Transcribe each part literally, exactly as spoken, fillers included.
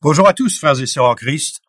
Bonjour à tous, frères et sœurs en Christ.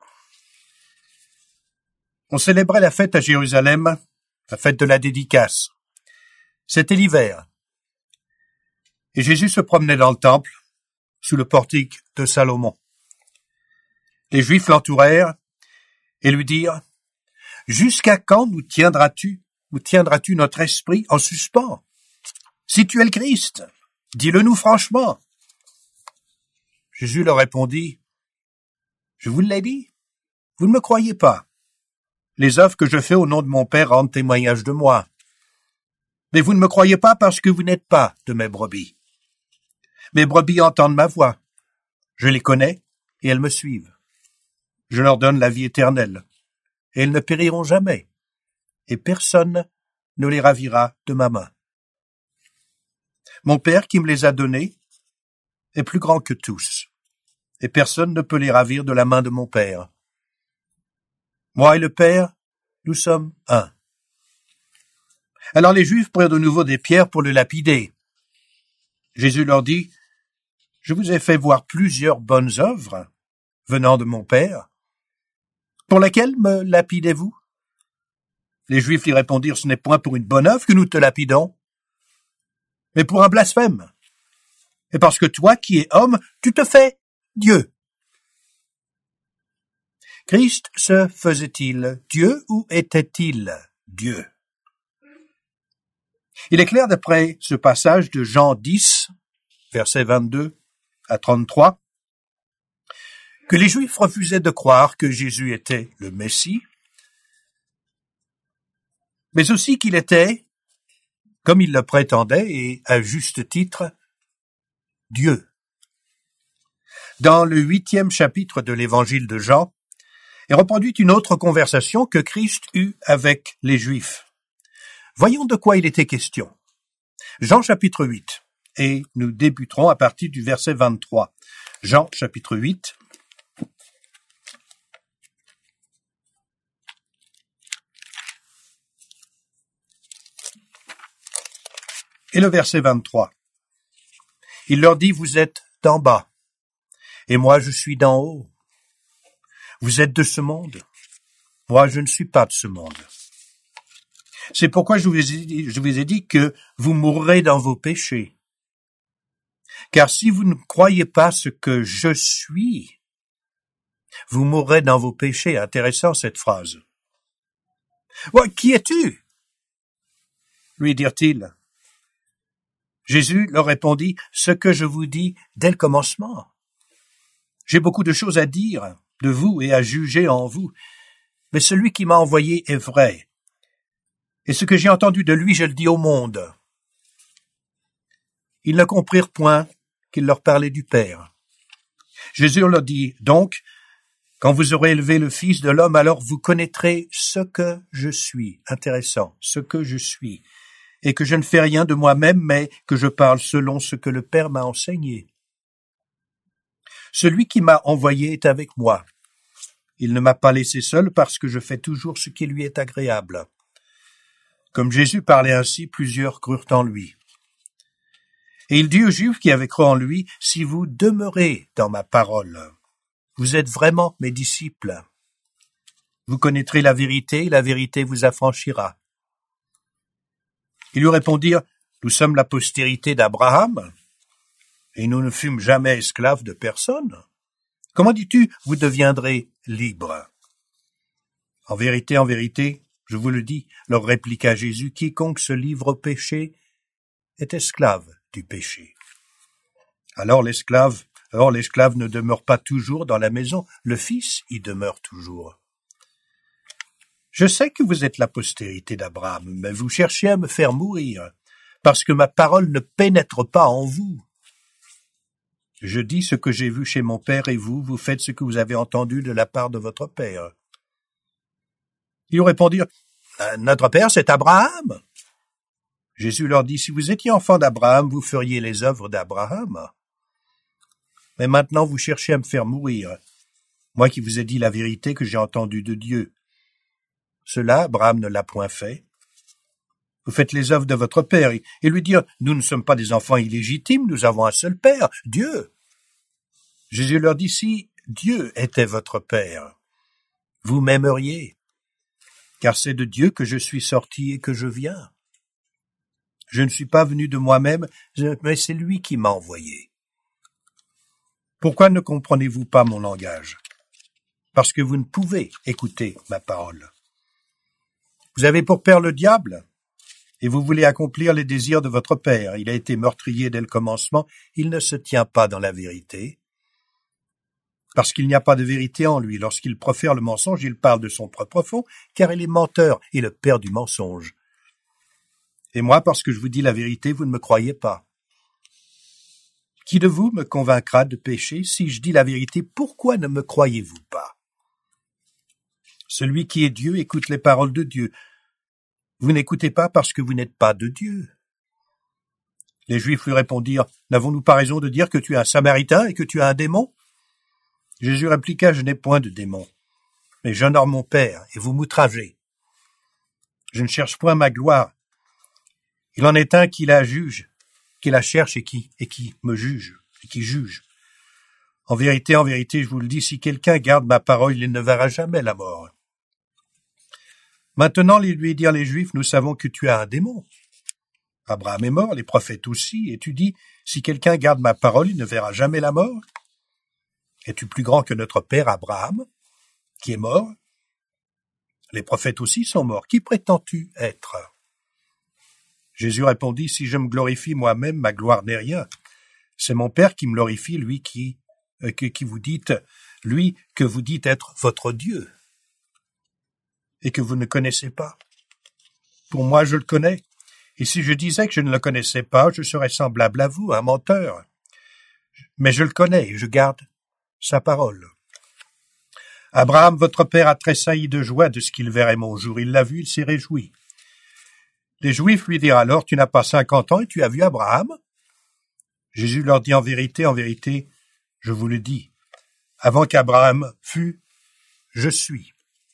On célébrait la fête à Jérusalem, la fête de la dédicace. C'était l'hiver. Et Jésus se promenait dans le temple, sous le portique de Salomon. Les Juifs l'entourèrent et lui dirent, « Jusqu'à quand nous tiendras-tu, nous tiendras-tu notre esprit en suspens? Si tu es le Christ, dis-le-nous franchement. » Jésus leur répondit, « Je vous l'ai dit, vous ne me croyez pas. Les œuvres que je fais au nom de mon Père rendent témoignage de moi. Mais vous ne me croyez pas parce que vous n'êtes pas de mes brebis. Mes brebis entendent ma voix. Je les connais et elles me suivent. Je leur donne la vie éternelle et elles ne périront jamais. Et personne ne les ravira de ma main. Mon Père qui me les a donnés est plus grand que tous. Et personne ne peut les ravir de la main de mon Père. Moi et le Père, nous sommes un. » Alors les Juifs prirent de nouveau des pierres pour le lapider. Jésus leur dit, « Je vous ai fait voir plusieurs bonnes œuvres venant de mon Père. Pour laquelle me lapidez-vous » Les Juifs lui répondirent, « Ce n'est point pour une bonne œuvre que nous te lapidons, mais pour un blasphème. Et parce que toi qui es homme, tu te fais Dieu. » Christ se faisait-il Dieu ou était-il Dieu? Il est clair d'après ce passage de Jean dix, versets vingt-deux à trente-trois, que les Juifs refusaient de croire que Jésus était le Messie, mais aussi qu'il était, comme il le prétendait, et à juste titre, Dieu. Dans le huitième chapitre de l'évangile de Jean, est reproduite une autre conversation que Christ eut avec les Juifs. Voyons de quoi il était question. Jean chapitre huit, et nous débuterons à partir du verset vingt-trois. Jean chapitre huit. Et le verset vingt-trois. Il leur dit, « Vous êtes d'en bas, et moi je suis d'en haut. Vous êtes de ce monde. Moi, je ne suis pas de ce monde. C'est pourquoi je vous ai dit, je vous ai dit que vous mourrez dans vos péchés. Car si vous ne croyez pas ce que je suis, vous mourrez dans vos péchés. » Intéressant cette phrase. Ouais, « Qui es-tu » lui dirent-ils. Jésus leur répondit, « Ce que je vous dis dès le commencement. J'ai beaucoup de choses à dire de vous et à juger en vous. Mais celui qui m'a envoyé est vrai. Et ce que j'ai entendu de lui, je le dis au monde. » Ils ne comprirent point qu'il leur parlait du Père. Jésus leur dit, « Donc, quand vous aurez élevé le Fils de l'homme, alors vous connaîtrez ce que je suis. » Intéressant, ce que je suis. Et que je ne fais rien de moi-même, mais que je parle selon ce que le Père m'a enseigné. Celui qui m'a envoyé est avec moi. Il ne m'a pas laissé seul parce que je fais toujours ce qui lui est agréable. » Comme Jésus parlait ainsi, plusieurs crurent en lui. Et il dit aux Juifs qui avaient cru en lui, « Si vous demeurez dans ma parole, vous êtes vraiment mes disciples. Vous connaîtrez la vérité, et la vérité vous affranchira. » Ils lui répondirent, « Nous sommes la postérité d'Abraham, et nous ne fûmes jamais esclaves de personne. Comment dis-tu, vous deviendrez libres? » « En vérité, en vérité, je vous le dis, leur répliqua Jésus, quiconque se livre au péché est esclave du péché. Alors l'esclave, alors l'esclave ne demeure pas toujours dans la maison, le Fils y demeure toujours. Je sais que vous êtes la postérité d'Abraham, mais vous cherchez à me faire mourir, parce que ma parole ne pénètre pas en vous. Je dis ce que j'ai vu chez mon Père, et vous, vous faites ce que vous avez entendu de la part de votre Père. » Ils lui répondirent, « Notre Père, c'est Abraham. » Jésus leur dit, « Si vous étiez enfant d'Abraham, vous feriez les œuvres d'Abraham. Mais maintenant, vous cherchez à me faire mourir, moi qui vous ai dit la vérité que j'ai entendue de Dieu. Cela, Abraham ne l'a point fait. Vous faites les œuvres de votre Père. » Et lui dire, « Nous ne sommes pas des enfants illégitimes, nous avons un seul Père, Dieu. » Jésus leur dit, « Si Dieu était votre Père, vous m'aimeriez, car c'est de Dieu que je suis sorti et que je viens. Je ne suis pas venu de moi-même, mais c'est lui qui m'a envoyé. Pourquoi ne comprenez-vous pas mon langage? Parce que vous ne pouvez écouter ma parole. Vous avez pour père le diable, et vous voulez accomplir les désirs de votre père. Il a été meurtrier dès le commencement, il ne se tient pas dans la vérité, parce qu'il n'y a pas de vérité en lui. Lorsqu'il profère le mensonge, il parle de son propre fond, car il est menteur et le père du mensonge. Et moi, parce que je vous dis la vérité, vous ne me croyez pas. Qui de vous me convaincra de pécher? Si je dis la vérité, pourquoi ne me croyez-vous pas? Celui qui est Dieu écoute les paroles de Dieu. Vous n'écoutez pas parce que vous n'êtes pas de Dieu. Les Juifs lui répondirent, n'avons-nous pas raison de dire que tu es un Samaritain et que tu as un démon? Jésus répliqua, je n'ai point de démon, mais j'honore mon Père, et vous m'outragez. Je ne cherche point ma gloire. Il en est un qui la juge, qui la cherche et qui, et qui me juge, et qui juge. En vérité, en vérité, je vous le dis, si quelqu'un garde ma parole, il ne verra jamais la mort. Maintenant, ils lui dirent les Juifs, nous savons que tu as un démon. Abraham est mort, les prophètes aussi, et tu dis, si quelqu'un garde ma parole, il ne verra jamais la mort. Es-tu plus grand que notre père Abraham, qui est mort? Les prophètes aussi sont morts. Qui prétends-tu être? Jésus répondit, si je me glorifie moi-même, ma gloire n'est rien. C'est mon Père qui me glorifie, lui qui, euh, qui, qui vous dites, lui que vous dites être votre Dieu, et que vous ne connaissez pas. Pour moi, je le connais. Et si je disais que je ne le connaissais pas, je serais semblable à vous, un menteur. Mais je le connais et je garde sa parole. Abraham, votre père, a tressailli de joie de ce qu'il verrait mon jour. Il l'a vu, il s'est réjoui. Les Juifs lui dirent alors, tu n'as pas cinquante ans et tu as vu Abraham? Jésus leur dit, en vérité, en vérité, je vous le dis, avant qu'Abraham fût, je suis.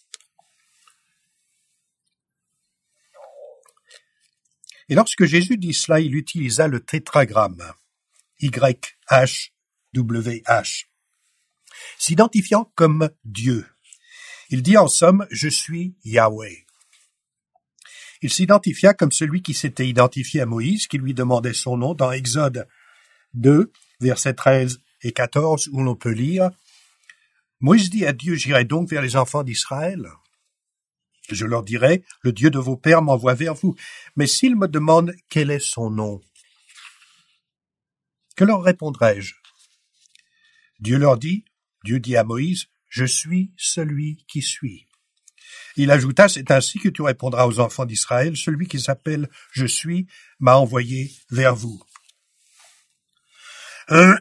Et lorsque Jésus dit cela, il utilisa le tétragramme, Y H W H, s'identifiant comme Dieu. Il dit en somme, je suis Yahweh. Il s'identifia comme celui qui s'était identifié à Moïse, qui lui demandait son nom dans Exode deux, versets treize et quatorze, où l'on peut lire, Moïse dit à Dieu, j'irai donc vers les enfants d'Israël. Je leur dirai, le Dieu de vos pères m'envoie vers vous. Mais s'ils me demandent quel est son nom, que leur répondrai-je? Dieu leur dit, Dieu dit à Moïse, je suis celui qui suis. Il ajouta, c'est ainsi que tu répondras aux enfants d'Israël, celui qui s'appelle je suis m'a envoyé vers vous. Euh...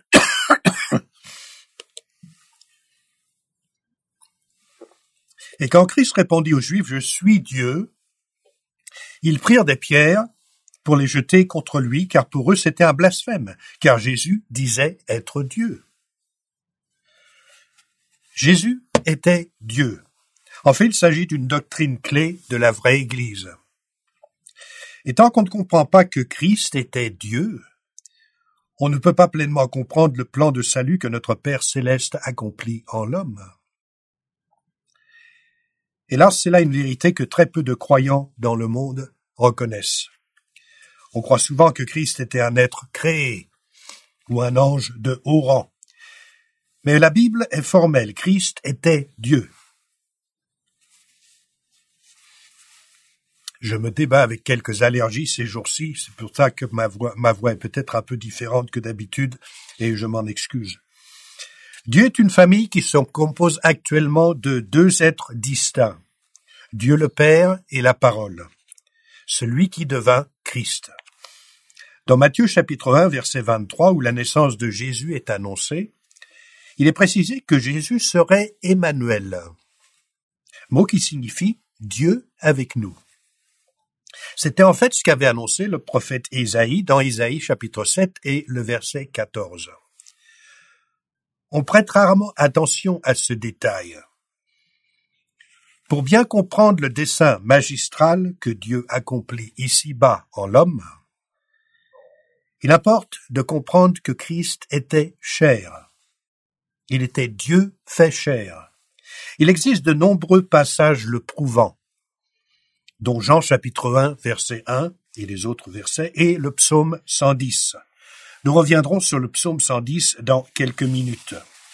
Et quand Christ répondit aux Juifs, je suis Dieu, ils prirent des pierres pour les jeter contre lui, car pour eux c'était un blasphème, car Jésus disait être Dieu. Jésus était Dieu. En fait, il s'agit d'une doctrine clé de la vraie Église. Et tant qu'on ne comprend pas que Christ était Dieu, on ne peut pas pleinement comprendre le plan de salut que notre Père céleste accomplit en l'homme. Hélas, c'est là une vérité que très peu de croyants dans le monde reconnaissent. On croit souvent que Christ était un être créé ou un ange de haut rang. Mais la Bible est formelle. Christ était Dieu. Je me débat avec quelques allergies ces jours-ci. C'est pour ça que ma voix, ma voix est peut-être un peu différente que d'habitude et je m'en excuse. Dieu est une famille qui se compose actuellement de deux êtres distincts. Dieu le Père et la Parole. Celui qui devint Christ. Dans Matthieu chapitre un, verset vingt-trois, où la naissance de Jésus est annoncée, il est précisé que Jésus serait Emmanuel, mot qui signifie Dieu avec nous. C'était en fait ce qu'avait annoncé le prophète Ésaïe dans Ésaïe chapitre sept et le verset quatorze. On prête rarement attention à ce détail. Pour bien comprendre le dessein magistral que Dieu accomplit ici-bas en l'homme, il importe de comprendre que Christ était chair. Il était Dieu fait chair. Il existe de nombreux passages le prouvant, dont Jean chapitre un, verset un, et les autres versets, et le psaume cent dix. Nous reviendrons sur le psaume cent dix dans quelques minutes.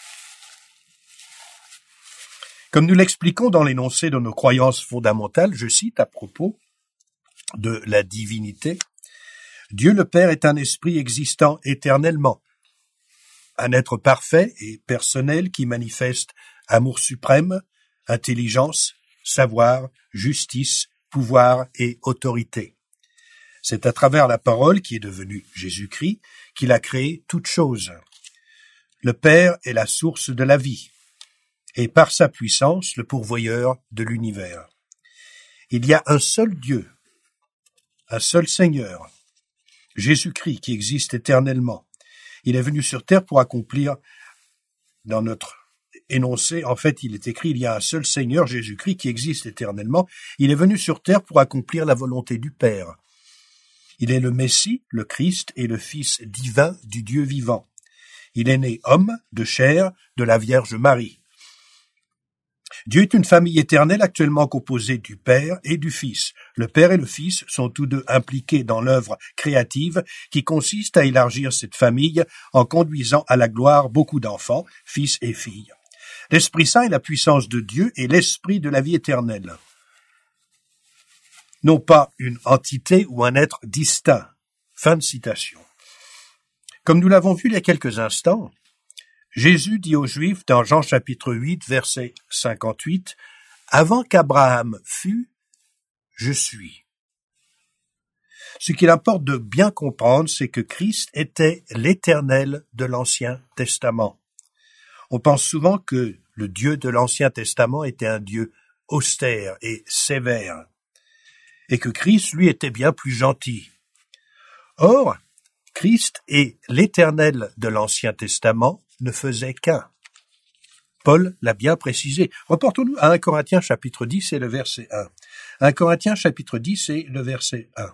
Comme nous l'expliquons dans l'énoncé de nos croyances fondamentales, je cite à propos de la divinité, « Dieu le Père est un esprit existant éternellement, un être parfait et personnel qui manifeste amour suprême, intelligence, savoir, justice, pouvoir et autorité. C'est à travers la parole qui est devenue Jésus-Christ qu'il a créé toutes choses. Le Père est la source de la vie et par sa puissance le pourvoyeur de l'univers. Il y a un seul Dieu, un seul Seigneur, Jésus-Christ qui existe éternellement. Il est venu sur terre pour accomplir, dans notre énoncé, en fait, il est écrit, il y a un seul Seigneur, Jésus-Christ, qui existe éternellement. Il est venu sur terre pour accomplir la volonté du Père. Il est le Messie, le Christ et le Fils divin du Dieu vivant. Il est né homme, de chair, de la Vierge Marie. Dieu est une famille éternelle actuellement composée du Père et du Fils. Le Père et le Fils sont tous deux impliqués dans l'œuvre créative qui consiste à élargir cette famille en conduisant à la gloire beaucoup d'enfants, fils et filles. L'Esprit Saint est la puissance de Dieu et l'Esprit de la vie éternelle. Non pas une entité ou un être distinct. Fin de citation. Comme nous l'avons vu il y a quelques instants, Jésus dit aux Juifs dans Jean chapitre huit, verset cinquante-huit, « Avant qu'Abraham fût, je suis ». Ce qu'il importe de bien comprendre, c'est que Christ était l'Éternel de l'Ancien Testament. On pense souvent que le Dieu de l'Ancien Testament était un Dieu austère et sévère, et que Christ, lui, était bien plus gentil. Or, Christ et l'Éternel de l'Ancien Testament ne faisaient qu'un. Paul l'a bien précisé. Reportons-nous à un Corinthiens chapitre dix et le verset un. un Corinthiens chapitre dix et le verset un.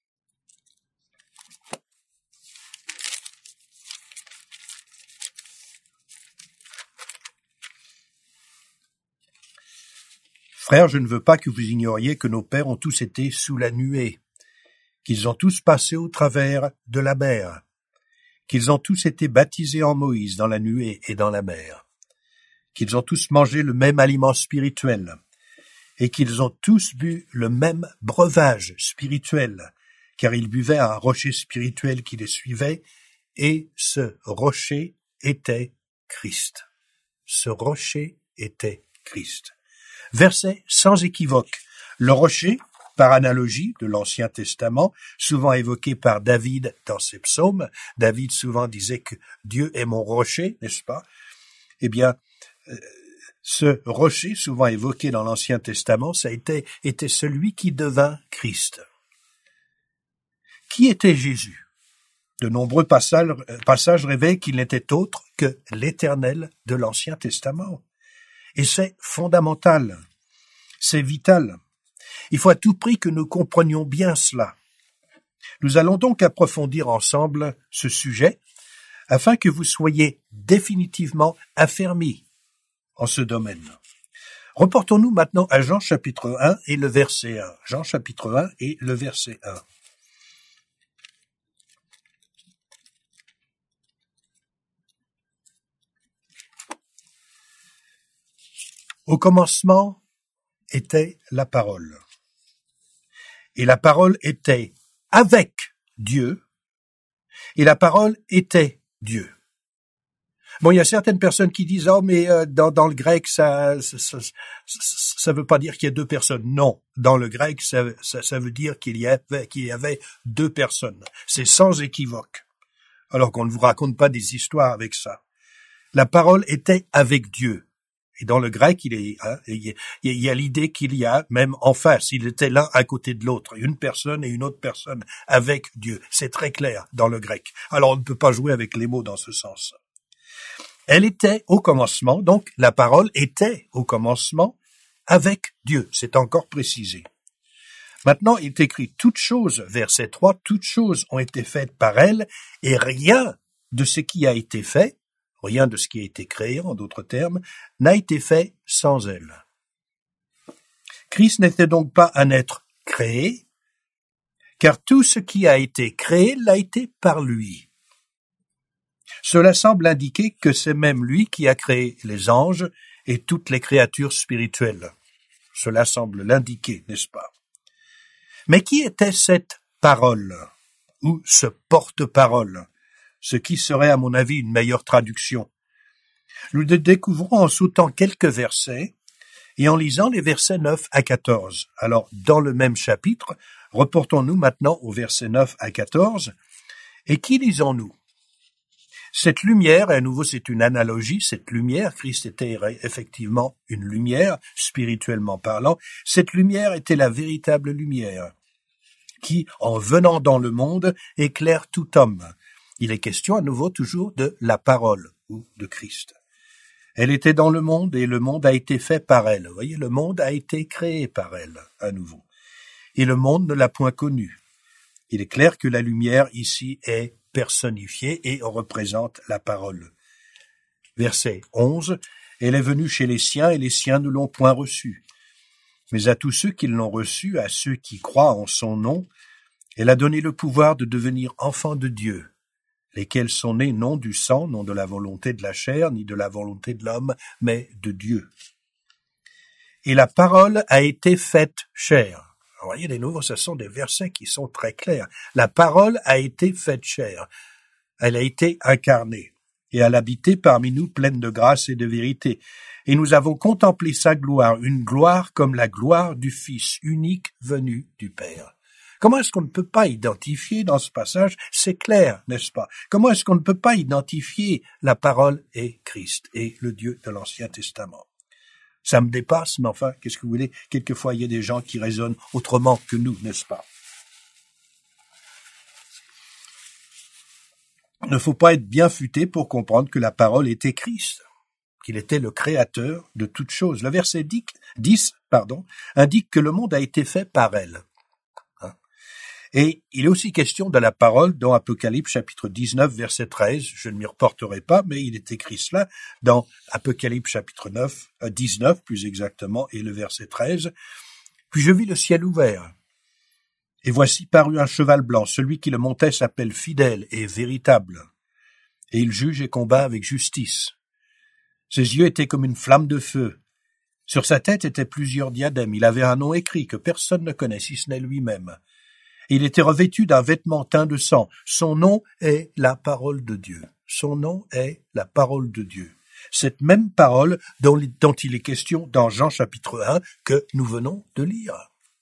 Frères, je ne veux pas que vous ignoriez que nos pères ont tous été sous la nuée, qu'ils ont tous passé au travers de la mer, qu'ils ont tous été baptisés en Moïse dans la nuée et dans la mer, qu'ils ont tous mangé le même aliment spirituel, et qu'ils ont tous bu le même breuvage spirituel, car ils buvaient à un rocher spirituel qui les suivait, et ce rocher était Christ. Ce rocher était Christ. Verset sans équivoque. Le rocher, par analogie de l'Ancien Testament, souvent évoqué par David dans ses psaumes. David souvent disait que Dieu est mon rocher, n'est-ce pas? Eh bien, euh, ce rocher, souvent évoqué dans l'Ancien Testament, ça a été, était celui qui devint Christ. Qui était Jésus? De nombreux passages, passages révèlent qu'il n'était autre que l'Éternel de l'Ancien Testament. Et c'est fondamental, c'est vital. Il faut à tout prix que nous comprenions bien cela. Nous allons donc approfondir ensemble ce sujet afin que vous soyez définitivement affermis en ce domaine. Reportons-nous maintenant à Jean chapitre un et le verset un. Jean chapitre un et le verset un. Au commencement était la parole. Et la parole était avec Dieu, et la parole était Dieu. Bon, il y a certaines personnes qui disent, oh, mais euh, dans, dans le grec, ça, ça, ça, ça veut pas dire qu'il y a deux personnes. Non, dans le grec, ça, ça, ça veut dire qu'il y avait, qu'il y avait deux personnes. C'est sans équivoque. Alors qu'on ne vous raconte pas des histoires avec ça. La parole était avec Dieu. Et dans le grec, il, est, hein, il y a l'idée qu'il y a, même en face, il était l'un à côté de l'autre, une personne et une autre personne avec Dieu. C'est très clair dans le grec. Alors on ne peut pas jouer avec les mots dans ce sens. Elle était au commencement, donc la parole était au commencement avec Dieu. C'est encore précisé. Maintenant, il est écrit toutes choses, verset trois, toutes choses ont été faites par elle, et rien de ce qui a été fait, Rien de ce qui a été créé, en d'autres termes, n'a été fait sans elle. Christ n'était donc pas un être créé, car tout ce qui a été créé l'a été par lui. Cela semble indiquer que c'est même lui qui a créé les anges et toutes les créatures spirituelles. Cela semble l'indiquer, n'est-ce pas? Mais qui était cette parole, ou ce porte-parole, ce qui serait à mon avis une meilleure traduction? Nous le découvrons en sautant quelques versets et en lisant les versets neuf à quatorze. Alors, dans le même chapitre, reportons-nous maintenant aux versets neuf à quatorze. Et qui lisons-nous? Cette lumière, et à nouveau c'est une analogie, cette lumière, Christ était effectivement une lumière, spirituellement parlant, cette lumière était la véritable lumière, qui, en venant dans le monde, éclaire tout homme. Il est question à nouveau toujours de la parole, ou de Christ. Elle était dans le monde et le monde a été fait par elle. Vous voyez, le monde a été créé par elle, à nouveau. Et le monde ne l'a point connue. Il est clair que la lumière ici est personnifiée et représente la parole. Verset onze. Elle est venue chez les siens et les siens ne l'ont point reçue. Mais à tous ceux qui l'ont reçue, à ceux qui croient en son nom, elle a donné le pouvoir de devenir enfants de Dieu, lesquels sont nés non du sang, non de la volonté de la chair, ni de la volonté de l'homme, mais de Dieu. Et la parole a été faite chair. Vous voyez, de nouveau, ce sont des versets qui sont très clairs. La parole a été faite chair. Elle a été incarnée. Et elle habitait parmi nous pleine de grâce et de vérité. Et nous avons contemplé sa gloire, une gloire comme la gloire du Fils unique venu du Père. Comment est-ce qu'on ne peut pas identifier dans ce passage? C'est clair, n'est-ce pas? Comment est-ce qu'on ne peut pas identifier la parole et Christ et le Dieu de l'Ancien Testament? Ça me dépasse, mais enfin, qu'est-ce que vous voulez? Quelquefois, il y a des gens qui raisonnent autrement que nous, n'est-ce pas? Il ne faut pas être bien futé pour comprendre que la parole était Christ, qu'il était le créateur de toutes choses. Le verset dix, pardon, indique que le monde a été fait par elle. Et il est aussi question de la parole dans Apocalypse chapitre dix-neuf, verset treize. Je ne m'y reporterai pas, mais il est écrit cela dans Apocalypse chapitre neuf, euh, dix-neuf plus exactement, et le verset treize. Puis je vis le ciel ouvert. Et voici parut un cheval blanc. Celui qui le montait s'appelle fidèle et véritable. Et il juge et combat avec justice. Ses yeux étaient comme une flamme de feu. Sur sa tête étaient plusieurs diadèmes. Il avait un nom écrit que personne ne connaît si ce n'est lui-même. Il était revêtu d'un vêtement teint de sang. Son nom est la parole de Dieu. Son nom est la parole de Dieu. Cette même parole dont, dont il est question dans Jean chapitre un que nous venons de lire.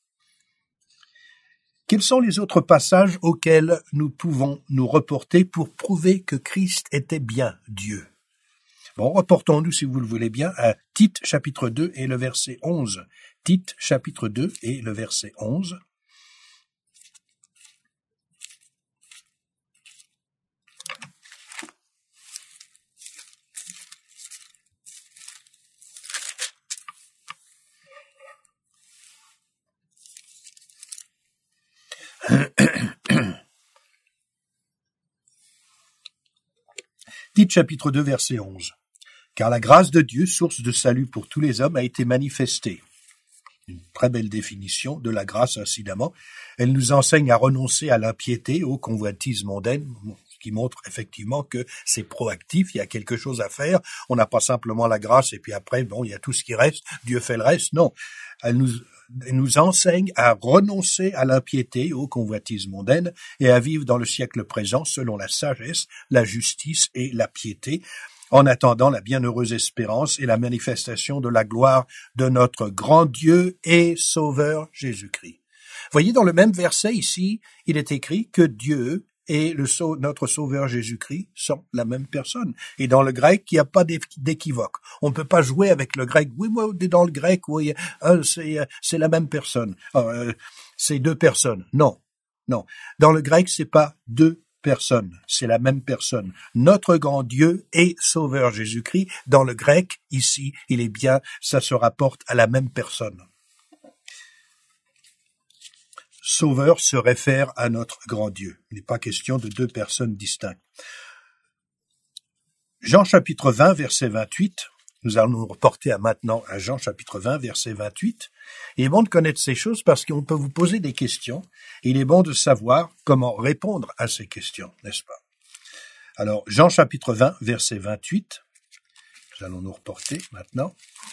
Quels sont les autres passages auxquels nous pouvons nous reporter pour prouver que Christ était bien Dieu? Bon, reportons-nous, si vous le voulez bien, à Tite chapitre deux et le verset onze. Tite chapitre deux et le verset onze. Tite chapitre deux, verset onze. Car la grâce de Dieu, source de salut pour tous les hommes, a été manifestée. Une très belle définition de la grâce, incidemment. Elle nous enseigne à renoncer à l'impiété, aux convoitises mondaines, ce qui montre effectivement que c'est proactif, il y a quelque chose à faire. On n'a pas simplement la grâce et puis après, bon, il y a tout ce qui reste, Dieu fait le reste. Non, elle nous, elle nous enseigne à renoncer à l'impiété, aux convoitises mondaines et à vivre dans le siècle présent selon la sagesse, la justice et la piété, en attendant la bienheureuse espérance et la manifestation de la gloire de notre grand Dieu et Sauveur Jésus-Christ. Voyez, dans le même verset ici, il est écrit que Dieu et le sau- notre Sauveur Jésus-Christ sont la même personne. Et dans le grec, il n'y a pas d'équivoque. On ne peut pas jouer avec le grec. Oui, moi, dans le grec, oui, euh, c'est, euh, c'est la même personne. Euh, c'est deux personnes. Non, non. Dans le grec, c'est pas deux personne, c'est la même personne. Notre grand Dieu et Sauveur Jésus-Christ, dans le grec, ici, il est bien, ça se rapporte à la même personne. Sauveur se réfère à notre grand Dieu. Il n'est pas question de deux personnes distinctes. Jean chapitre vingt, verset vingt-huit, nous allons nous reporter à maintenant à Jean chapitre vingt, verset vingt-huit. Il est bon de connaître ces choses parce qu'on peut vous poser des questions et il est bon de savoir comment répondre à ces questions, n'est-ce pas? Alors, Jean chapitre vingt, verset vingt-huit, nous allons nous reporter maintenant.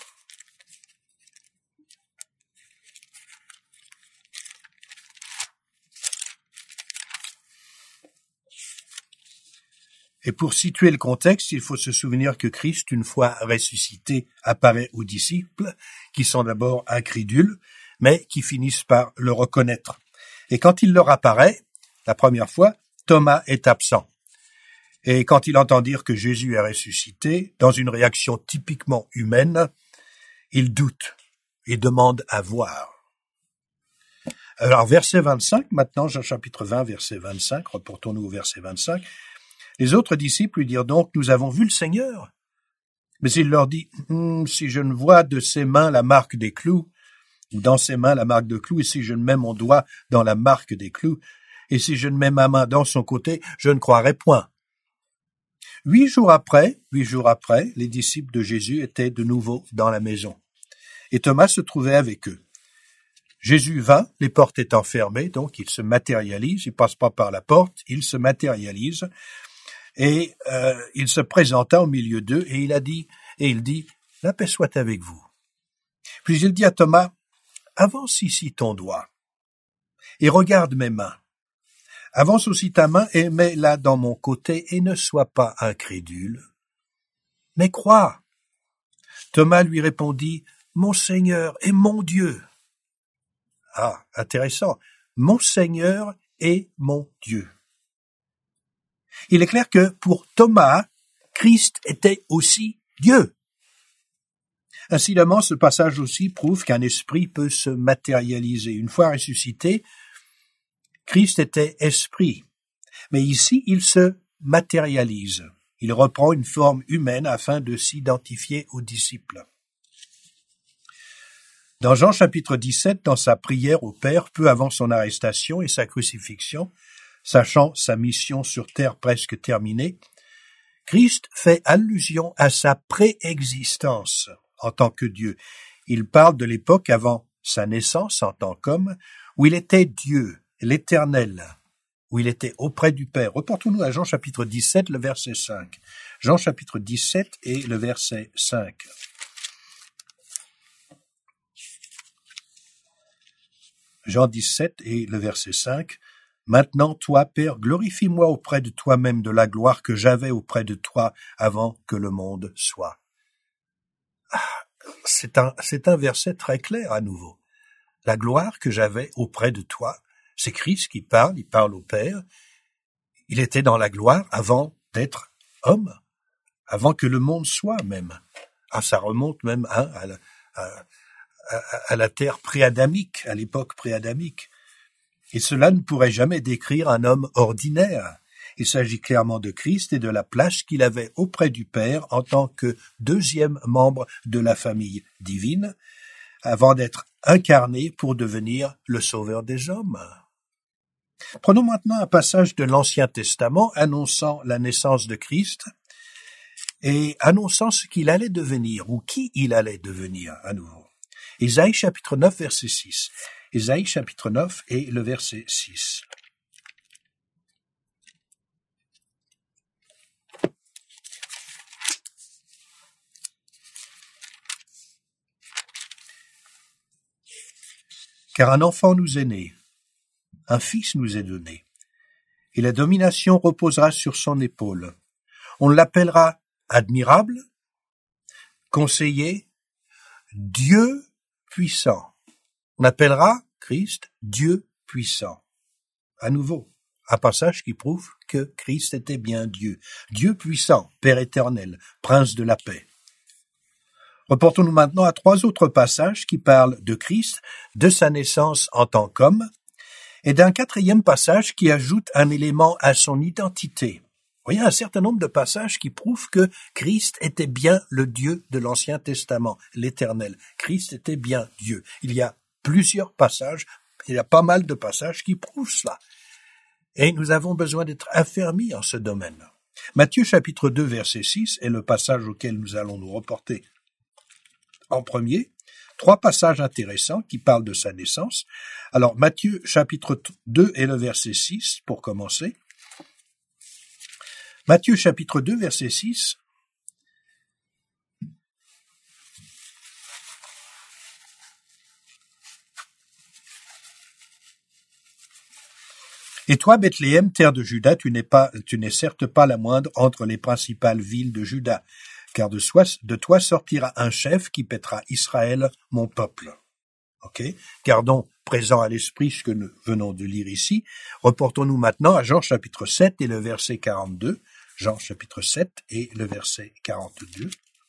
Et pour situer le contexte, il faut se souvenir que Christ, une fois ressuscité, apparaît aux disciples, qui sont d'abord incrédules, mais qui finissent par le reconnaître. Et quand il leur apparaît, la première fois, Thomas est absent. Et quand il entend dire que Jésus est ressuscité, dans une réaction typiquement humaine, il doute et demande à voir. Alors, verset vingt-cinq, maintenant, Jean chapitre vingt, verset vingt-cinq, reportons-nous au verset vingt-cinq. Les autres disciples lui dirent donc, nous avons vu le Seigneur. Mais il leur dit, hm, si je ne vois de ses mains la marque des clous, ou dans ses mains la marque de clous, et si je ne mets mon doigt dans la marque des clous, et si je ne mets ma main dans son côté, je ne croirai point. Huit jours après, huit jours après, les disciples de Jésus étaient de nouveau dans la maison. Et Thomas se trouvait avec eux. Jésus vint, les portes étant fermées, donc il se matérialise, il passe pas par la porte, il se matérialise, et euh, il se présenta au milieu d'eux, et il a dit, et il dit, la paix soit avec vous. Puis il dit à Thomas, avance ici ton doigt, et regarde mes mains. Avance aussi ta main et mets-la dans mon côté, et ne sois pas incrédule, mais crois. Thomas lui répondit, mon Seigneur et mon Dieu. Ah, intéressant. Mon Seigneur et mon Dieu. Il est clair que pour Thomas, Christ était aussi Dieu. Incidemment, ce passage aussi prouve qu'un esprit peut se matérialiser. Une fois ressuscité, Christ était esprit. Mais ici, il se matérialise. Il reprend une forme humaine afin de s'identifier aux disciples. Dans Jean chapitre dix-sept, dans sa prière au Père, peu avant son arrestation et sa crucifixion, sachant sa mission sur terre presque terminée, Christ fait allusion à sa préexistence en tant que Dieu. Il parle de l'époque avant sa naissance en tant qu'homme, où il était Dieu, l'Éternel, où il était auprès du Père. Reportons-nous à Jean chapitre dix-sept, le verset cinq. Jean chapitre dix-sept et le verset cinq. Jean dix-sept et le verset cinq. Maintenant, toi, Père, glorifie-moi auprès de toi-même de la gloire que j'avais auprès de toi avant que le monde soit. Ah, c'est un, c'est un verset très clair à nouveau. La gloire que j'avais auprès de toi, c'est Christ qui parle, il parle au Père. Il était dans la gloire avant d'être homme, avant que le monde soit même. Ah, ça remonte même hein, à, la, à, à, à la terre préadamique, à l'époque préadamique. Et cela ne pourrait jamais décrire un homme ordinaire. Il s'agit clairement de Christ et de la place qu'il avait auprès du Père en tant que deuxième membre de la famille divine, avant d'être incarné pour devenir le sauveur des hommes. Prenons maintenant un passage de l'Ancien Testament annonçant la naissance de Christ et annonçant ce qu'il allait devenir ou qui il allait devenir à nouveau. Ésaïe chapitre neuf, verset six. Ésaïe chapitre neuf et le verset six. Car un enfant nous est né, un fils nous est donné, et la domination reposera sur son épaule. On l'appellera admirable, conseiller, Dieu puissant. On appellera Christ Dieu puissant. À nouveau, un passage qui prouve que Christ était bien Dieu. Dieu puissant, Père éternel, Prince de la paix. Reportons-nous maintenant à trois autres passages qui parlent de Christ, de sa naissance en tant qu'homme, et d'un quatrième passage qui ajoute un élément à son identité. Vous voyez un certain nombre de passages qui prouvent que Christ était bien le Dieu de l'Ancien Testament, l'Éternel. Christ était bien Dieu. Il y a plusieurs passages, il y a pas mal de passages qui prouvent cela. Et nous avons besoin d'être affermis en ce domaine. Matthieu chapitre deux, verset six est le passage auquel nous allons nous reporter. En premier, trois passages intéressants qui parlent de sa naissance. Alors, Matthieu chapitre deux et le verset six, pour commencer. Matthieu chapitre deux, verset six. Et toi, Bethléem, terre de Juda, tu n'es pas, tu n'es certes pas la moindre entre les principales villes de Juda, car de, soi, de toi sortira un chef qui paîtra Israël, mon peuple. Ok? Gardons présent à l'esprit ce que nous venons de lire ici. Reportons-nous maintenant à Jean chapitre sept et le verset quarante-deux. Jean chapitre sept et le verset quarante-deux.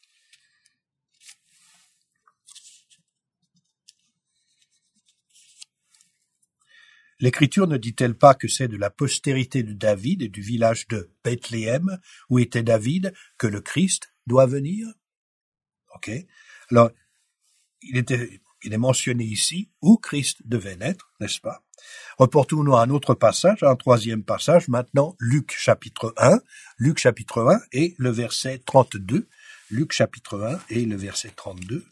L'Écriture ne dit-elle pas que c'est de la postérité de David et du village de Bethléem, où était David, que le Christ doit venir? Ok. Alors, il était, il est mentionné ici où Christ devait naître, n'est-ce pas? Reportons-nous à un autre passage, à un troisième passage, maintenant, Luc chapitre un, Luc chapitre un et le verset trente-deux. Luc chapitre un et le verset trente-deux.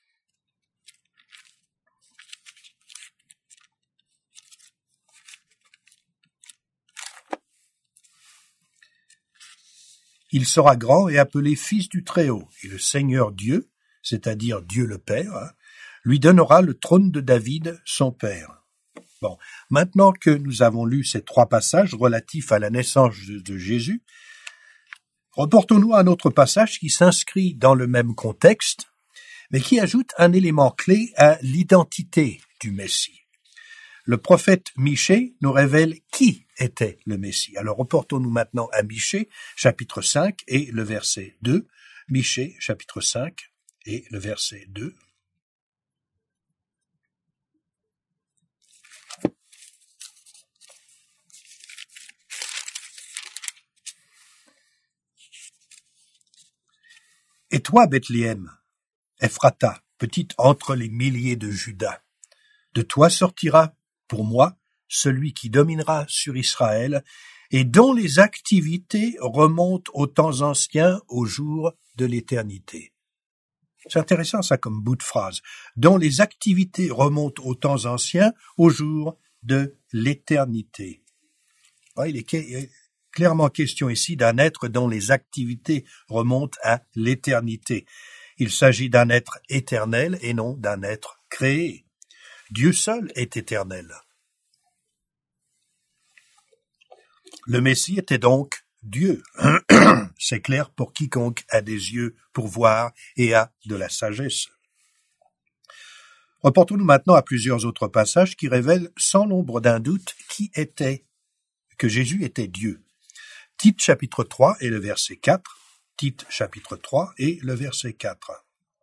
Il sera grand et appelé fils du Très-Haut, et le Seigneur Dieu, c'est-à-dire Dieu le Père, hein, lui donnera le trône de David, son père. Bon, maintenant que nous avons lu ces trois passages relatifs à la naissance de, de Jésus, reportons-nous à un autre passage qui s'inscrit dans le même contexte, mais qui ajoute un élément clé à l'identité du Messie. Le prophète Michée nous révèle qui était le Messie. Alors reportons-nous maintenant à Michée, chapitre cinq et le verset deux. Michée, chapitre cinq et le verset deux. Et toi, Bethléem, Ephrata, petite entre les milliers de Juda, de toi sortira pour moi celui qui dominera sur Israël et dont les activités remontent aux temps anciens, au jour de l'éternité. C'est intéressant ça comme bout de phrase. Dont les activités remontent aux temps anciens, au jour de l'éternité. Ouais, il est clairement question ici d'un être dont les activités remontent à l'éternité. Il s'agit d'un être éternel et non d'un être créé. Dieu seul est éternel. Le Messie était donc Dieu. C'est clair pour quiconque a des yeux pour voir et a de la sagesse. Reportons-nous maintenant à plusieurs autres passages qui révèlent sans l'ombre d'un doute qui était, que Jésus était Dieu. Tite chapitre trois et le verset quatre. Tite chapitre trois et le verset quatre.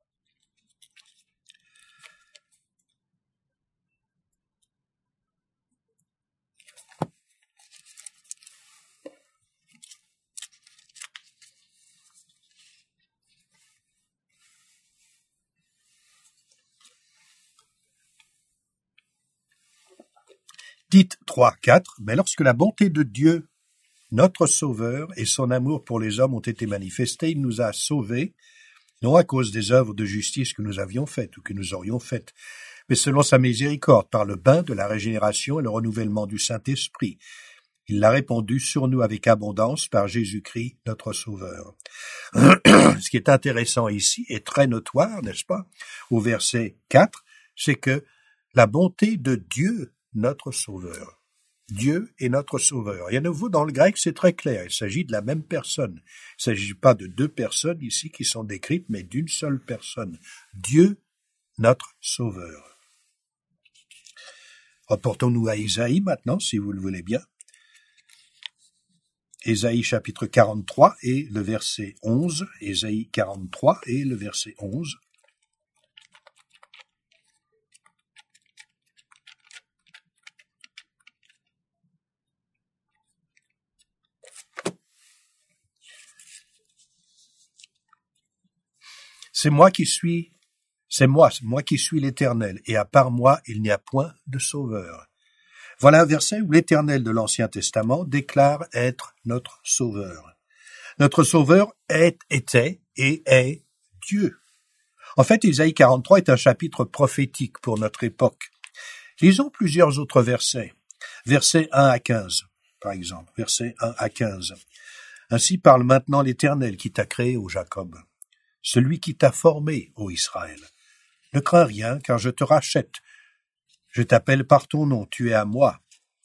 Tite trois, quatre, mais lorsque la bonté de Dieu, notre Sauveur, et son amour pour les hommes ont été manifestés, il nous a sauvés, non à cause des œuvres de justice que nous avions faites ou que nous aurions faites, mais selon sa miséricorde, par le bain de la régénération et le renouvellement du Saint-Esprit. Il l'a répandu sur nous avec abondance par Jésus-Christ, notre Sauveur. Ce qui est intéressant ici et très notoire, n'est-ce pas, au verset quatre, c'est que la bonté de Dieu, notre Sauveur. Dieu est notre Sauveur. Et à nouveau, dans le grec, c'est très clair. Il s'agit de la même personne. Il ne s'agit pas de deux personnes ici qui sont décrites, mais d'une seule personne. Dieu, notre Sauveur. Reportons-nous à Ésaïe maintenant, si vous le voulez bien. Ésaïe chapitre quarante-trois et le verset onze. Ésaïe quarante-trois et le verset onze. C'est moi qui suis, c'est moi, c'est moi qui suis l'Éternel, et à part moi, il n'y a point de sauveur. Voilà un verset où l'Éternel de l'Ancien Testament déclare être notre Sauveur. Notre Sauveur est, était et est Dieu. En fait, Ésaïe quarante-trois est un chapitre prophétique pour notre époque. Lisons plusieurs autres versets. Versets un à quinze, par exemple. Versets un à quinze. Ainsi parle maintenant l'Éternel qui t'a créé, ô Jacob, celui qui t'a formé, ô Israël. Ne crains rien, car je te rachète. Je t'appelle par ton nom, tu es à moi.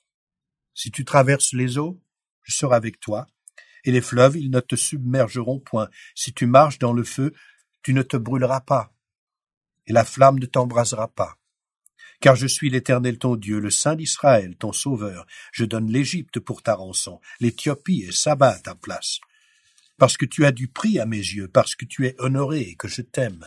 Si tu traverses les eaux, je serai avec toi, et les fleuves, ils ne te submergeront point. Si tu marches dans le feu, tu ne te brûleras pas, et la flamme ne t'embrasera pas. Car je suis l'Éternel ton Dieu, le Saint d'Israël, ton Sauveur. Je donne l'Égypte pour ta rançon, l'Éthiopie et Saba à ta place. Parce que tu as du prix à mes yeux, parce que tu es honoré et que je t'aime.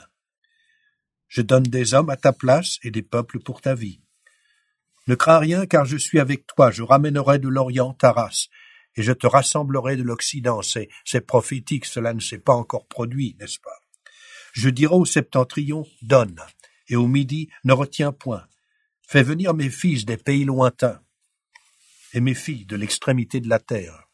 Je donne des hommes à ta place et des peuples pour ta vie. Ne crains rien, car je suis avec toi, je ramènerai de l'Orient ta race, et je te rassemblerai de l'Occident. C'est, c'est prophétique, cela ne s'est pas encore produit, n'est-ce pas? Je dirai au septentrion, donne, et au midi, ne retiens point. Fais venir mes fils des pays lointains, et mes filles de l'extrémité de la terre.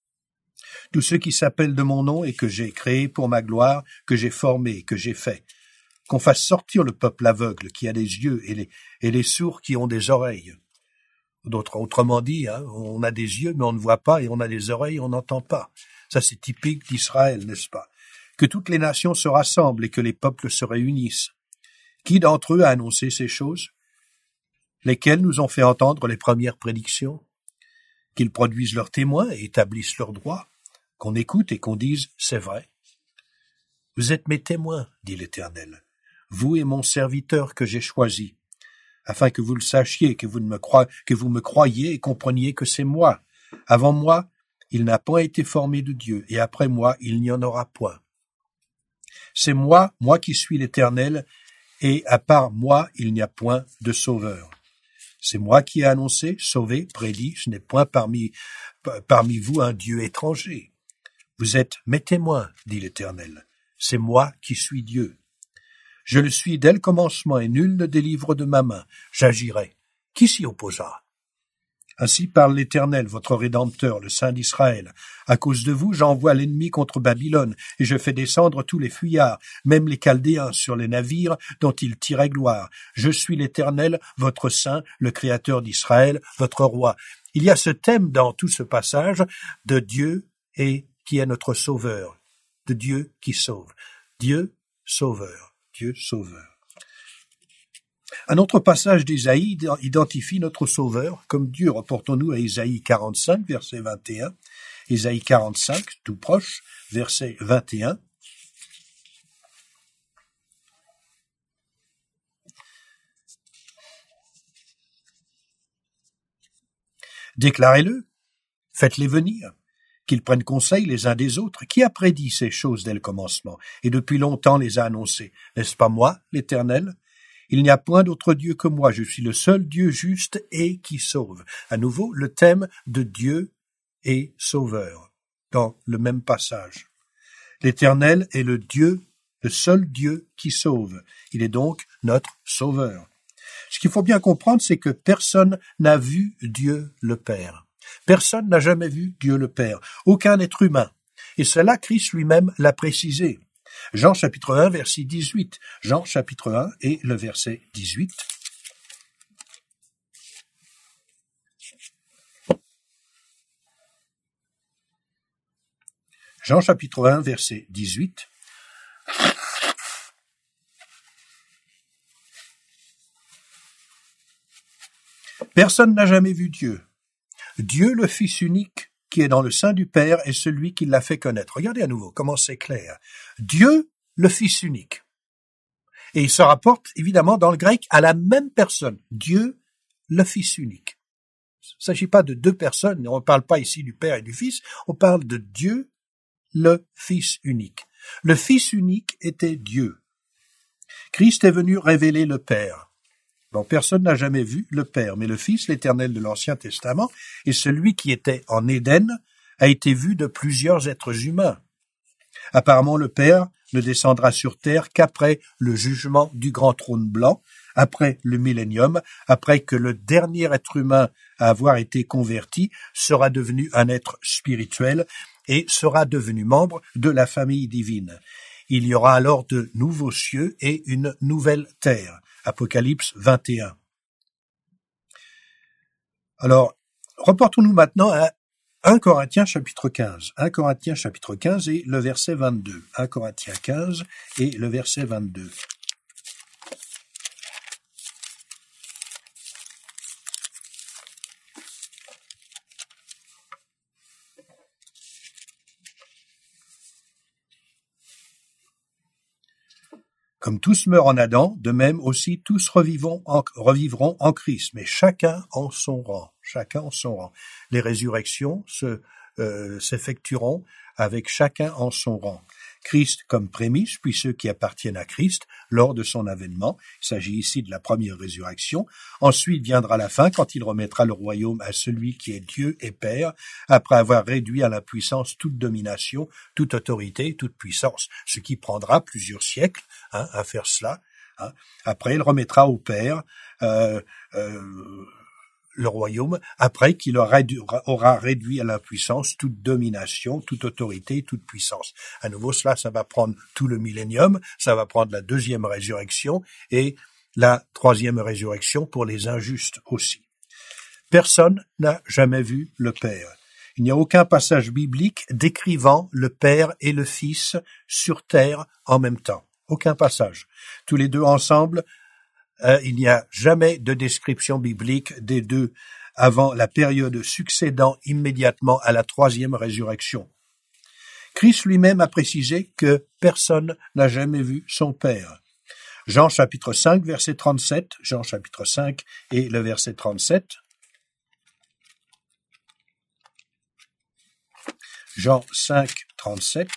Tous ceux qui s'appellent de mon nom et que j'ai créé pour ma gloire, que j'ai formé, que j'ai fait, qu'on fasse sortir le peuple aveugle qui a des yeux et les, et les sourds qui ont des oreilles. D'autres, autrement dit, hein, on a des yeux mais on ne voit pas et on a des oreilles et on n'entend pas. Ça c'est typique d'Israël, n'est-ce pas? Que toutes les nations se rassemblent et que les peuples se réunissent. Qui d'entre eux a annoncé ces choses? Lesquels nous ont fait entendre les premières prédictions? Qu'ils produisent leurs témoins et établissent leurs droits, qu'on écoute et qu'on dise « c'est vrai ». Vous êtes mes témoins, dit l'Éternel, vous et mon serviteur que j'ai choisi, afin que vous le sachiez, que vous, ne me croyez, que vous me croyiez et compreniez que c'est moi. Avant moi, il n'a point été formé de Dieu, et après moi, il n'y en aura point. C'est moi, moi qui suis l'Éternel, et à part moi, il n'y a point de sauveur. C'est moi qui ai annoncé, sauvé, prédit, je n'ai point parmi, parmi vous un Dieu étranger. Vous êtes mes témoins, dit l'Éternel. C'est moi qui suis Dieu. Je le suis dès le commencement et nul ne délivre de ma main. J'agirai. Qui s'y opposera? Ainsi parle l'Éternel, votre Rédempteur, le Saint d'Israël. À cause de vous, j'envoie l'ennemi contre Babylone, et je fais descendre tous les fuyards, même les Chaldéens, sur les navires dont ils tiraient gloire. Je suis l'Éternel, votre Saint, le Créateur d'Israël, votre Roi. Il y a ce thème dans tout ce passage de Dieu et qui est notre Sauveur, de Dieu qui sauve. Dieu Sauveur, Dieu Sauveur. Un autre passage d'Ésaïe identifie notre Sauveur comme Dieu. Reportons-nous à Ésaïe quarante-cinq, verset vingt et un. Ésaïe quarante-cinq, tout proche, verset vingt et un. Déclarez-le, faites-les venir, qu'ils prennent conseil les uns des autres. Qui a prédit ces choses dès le commencement, et depuis longtemps les a annoncées? N'est-ce pas moi, l'Éternel? Il n'y a point d'autre Dieu que moi, je suis le seul Dieu juste et qui sauve. À nouveau, le thème de Dieu et Sauveur, dans le même passage. L'Éternel est le Dieu, le seul Dieu qui sauve. Il est donc notre Sauveur. Ce qu'il faut bien comprendre, c'est que personne n'a vu Dieu le Père. Personne n'a jamais vu Dieu le Père. Aucun être humain. Et cela, Christ lui-même l'a précisé. Jean chapitre un, verset dix-huit. Jean chapitre un et le verset dix-huit. Jean chapitre un, verset dix-huit. Personne n'a jamais vu Dieu. Dieu, le Fils unique, qui est dans le sein du Père, est celui qui l'a fait connaître. Regardez à nouveau comment c'est clair. Dieu, le Fils unique. Et il se rapporte, évidemment, dans le grec, à la même personne. Dieu, le Fils unique. Il ne s'agit pas de deux personnes. On ne parle pas ici du Père et du Fils. On parle de Dieu, le Fils unique. Le Fils unique était Dieu. Christ est venu révéler le Père. Bon, personne n'a jamais vu le Père, mais le Fils, l'Éternel de l'Ancien Testament, et celui qui était en Éden, a été vu de plusieurs êtres humains. Apparemment, le Père ne descendra sur terre qu'après le jugement du grand trône blanc, après le millénium, après que le dernier être humain à avoir été converti sera devenu un être spirituel, et sera devenu membre de la famille divine. Il y aura alors de nouveaux cieux et une nouvelle terre. Apocalypse vingt et un. Alors, reportons-nous maintenant à un Corinthiens chapitre quinze. un Corinthiens chapitre quinze et le verset vingt-deux. un Corinthiens quinze et le verset vingt-deux. Comme tous meurent en Adam, de même aussi tous revivront en, revivront en Christ, mais chacun en son rang. Chacun en son rang. Les résurrections se, euh, s'effectueront avec chacun en son rang. Christ comme prémisse, puis ceux qui appartiennent à Christ lors de son avènement. Il s'agit ici de la première résurrection. Ensuite viendra la fin, quand il remettra le royaume à celui qui est Dieu et Père, après avoir réduit à l'impuissance toute domination, toute autorité, toute puissance, ce qui prendra plusieurs siècles hein, à faire cela. Hein. Après, il remettra au Père euh, euh, le royaume, après qu'il aura, aura réduit à l'impuissance toute domination, toute autorité, toute puissance. À nouveau, cela, ça va prendre tout le millénium, ça va prendre la deuxième résurrection et la troisième résurrection pour les injustes aussi. Personne n'a jamais vu le Père. Il n'y a aucun passage biblique décrivant le Père et le Fils sur terre en même temps. Aucun passage. Tous les deux ensemble. Euh, il n'y a jamais de description biblique des deux avant la période succédant immédiatement à la troisième résurrection. Christ lui-même a précisé que personne n'a jamais vu son Père. Jean chapitre cinq, verset trente-sept, Jean chapitre cinq et le verset trente-sept. Jean cinq, trente-sept.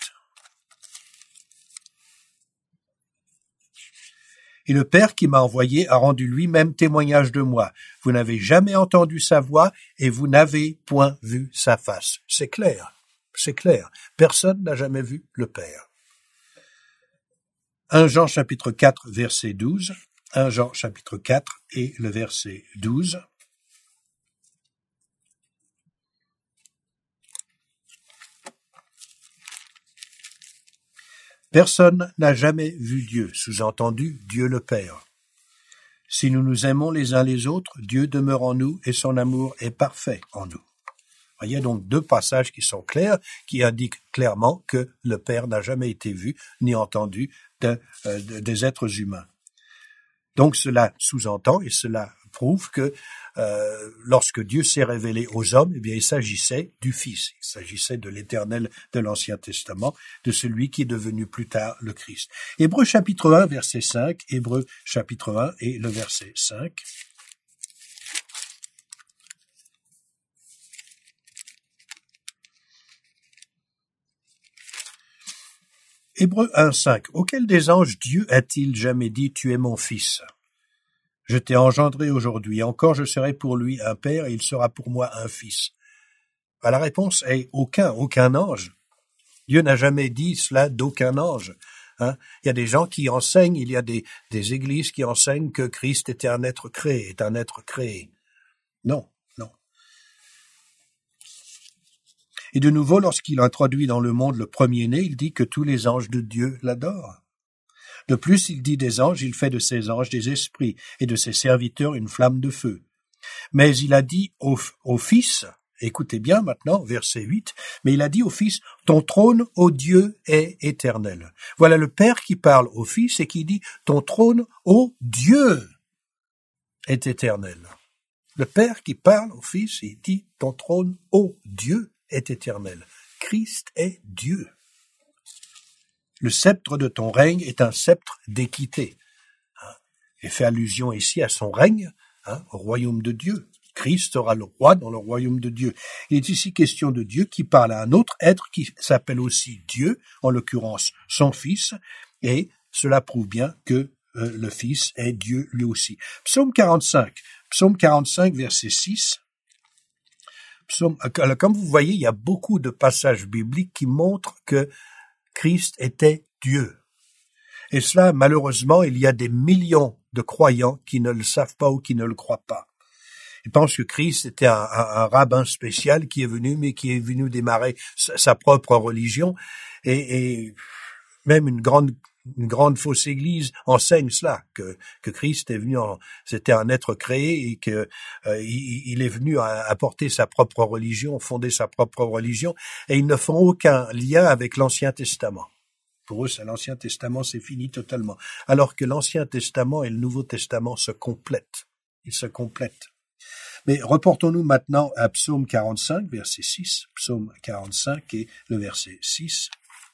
Et le Père qui m'a envoyé a rendu lui-même témoignage de moi. Vous n'avez jamais entendu sa voix et vous n'avez point vu sa face. C'est clair, c'est clair. Personne n'a jamais vu le Père. un Jean chapitre quatre, verset douze. un Jean chapitre quatre et le verset douze. Personne n'a jamais vu Dieu, sous-entendu Dieu le Père. Si nous nous aimons les uns les autres, Dieu demeure en nous et son amour est parfait en nous. Voyez donc deux passages qui sont clairs, qui indiquent clairement que le Père n'a jamais été vu ni entendu de, euh, de, des êtres humains. Donc cela sous-entend et cela prouve que euh, lorsque Dieu s'est révélé aux hommes, eh bien il s'agissait du Fils, il s'agissait de l'Éternel de l'Ancien Testament, de celui qui est devenu plus tard le Christ. Hébreux chapitre un, verset cinq, Hébreux chapitre un et le verset cinq. Hébreux un, cinq. Auquel des anges Dieu a-t-il jamais dit « Tu es mon fils » ? Je t'ai engendré aujourd'hui, encore je serai pour lui un père et il sera pour moi un fils. Ben, la réponse est aucun, aucun ange. Dieu n'a jamais dit cela d'aucun ange. Hein? Il y a des gens qui enseignent, il y a des, des églises qui enseignent que Christ était un être créé, est un être créé. Non, non. Et de nouveau, lorsqu'il introduit dans le monde le premier-né, il dit que tous les anges de Dieu l'adorent. De plus, il dit des anges, il fait de ses anges des esprits, et de ses serviteurs une flamme de feu. Mais il a dit au, au Fils, écoutez bien maintenant, verset huit, mais il a dit au Fils, ton trône, ô Dieu, est éternel. Voilà le Père qui parle au Fils et qui dit, ton trône, ô Dieu, est éternel. Le Père qui parle au Fils, il dit, ton trône, ô Dieu, est éternel. Christ est Dieu. Le sceptre de ton règne est un sceptre d'équité. Hein, et fait allusion ici à son règne, hein, au royaume de Dieu. Christ sera le roi dans le royaume de Dieu. Il est ici question de Dieu qui parle à un autre être qui s'appelle aussi Dieu, en l'occurrence son Fils, et cela prouve bien que euh, le Fils est Dieu lui aussi. Psaume quarante-cinq, Psaume quarante-cinq, verset six. Psaume, comme vous voyez, il y a beaucoup de passages bibliques qui montrent que Christ était Dieu. Et cela, malheureusement, il y a des millions de croyants qui ne le savent pas ou qui ne le croient pas. Ils pensent que Christ était un, un, un rabbin spécial qui est venu, mais qui est venu démarrer sa, sa propre religion, et, et même une grande une grande fausse église enseigne cela, que que Christ est venu en, c'était un être créé et que euh, il, il est venu à apporter sa propre religion, fonder sa propre religion, et ils ne font aucun lien avec l'Ancien Testament. Pour eux, c'est l'Ancien Testament, c'est fini totalement. Alors que l'Ancien Testament et le Nouveau Testament se complètent. Ils se complètent. Mais reportons-nous maintenant à Psaume quarante-cinq, verset six. Psaume quarante-cinq et le verset six.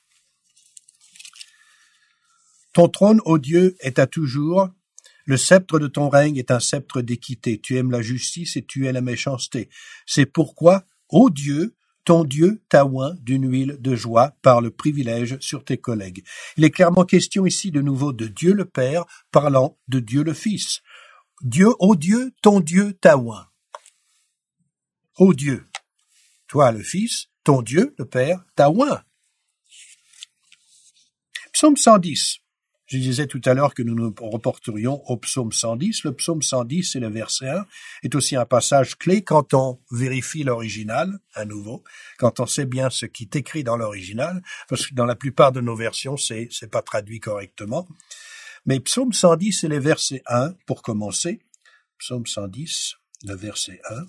Ton trône, ô Dieu, est à toujours. Le sceptre de ton règne est un sceptre d'équité. Tu aimes la justice et tu hais la méchanceté. C'est pourquoi, ô Dieu, ton Dieu t'a oint d'une huile de joie par le privilège sur tes collègues. Il est clairement question ici de nouveau de Dieu le Père parlant de Dieu le Fils. Dieu, ô Dieu, ton Dieu t'a oint. Ô Dieu, toi le Fils, ton Dieu le Père t'a oint. Psaume cent dix. Je disais tout à l'heure que nous nous reporterions au psaume cent dix. Le psaume cent dix et le verset un est aussi un passage clé quand on vérifie l'original, à nouveau, quand on sait bien ce qui est écrit dans l'original, parce que dans la plupart de nos versions, c'est, c'est pas traduit correctement. Mais psaume cent dix et le verset un, pour commencer. Psaume cent dix, le verset un.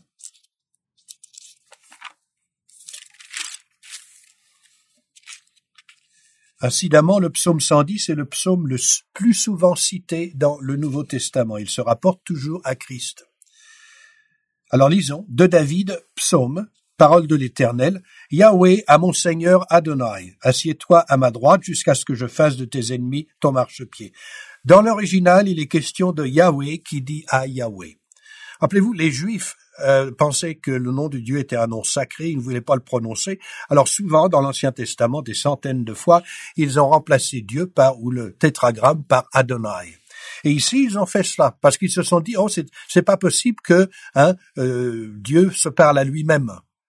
Incidemment, le psaume cent dix est le psaume le plus souvent cité dans le Nouveau Testament. Il se rapporte toujours à Christ. Alors lisons, de David, psaume, parole de l'Éternel, Yahweh, à mon Seigneur Adonai, assieds-toi à ma droite jusqu'à ce que je fasse de tes ennemis ton marchepied. Dans l'original, il est question de Yahweh qui dit à Yahweh. Rappelez-vous, les Juifs euh, pensaient que le nom de Dieu était un nom sacré, ils ne voulaient pas le prononcer. Alors souvent, dans l'Ancien Testament, des centaines de fois, ils ont remplacé Dieu par, ou le tétragramme par Adonai. Et ici, ils ont fait cela, parce qu'ils se sont dit, oh, c'est, c'est pas possible que hein, euh, Dieu se parle à lui-même.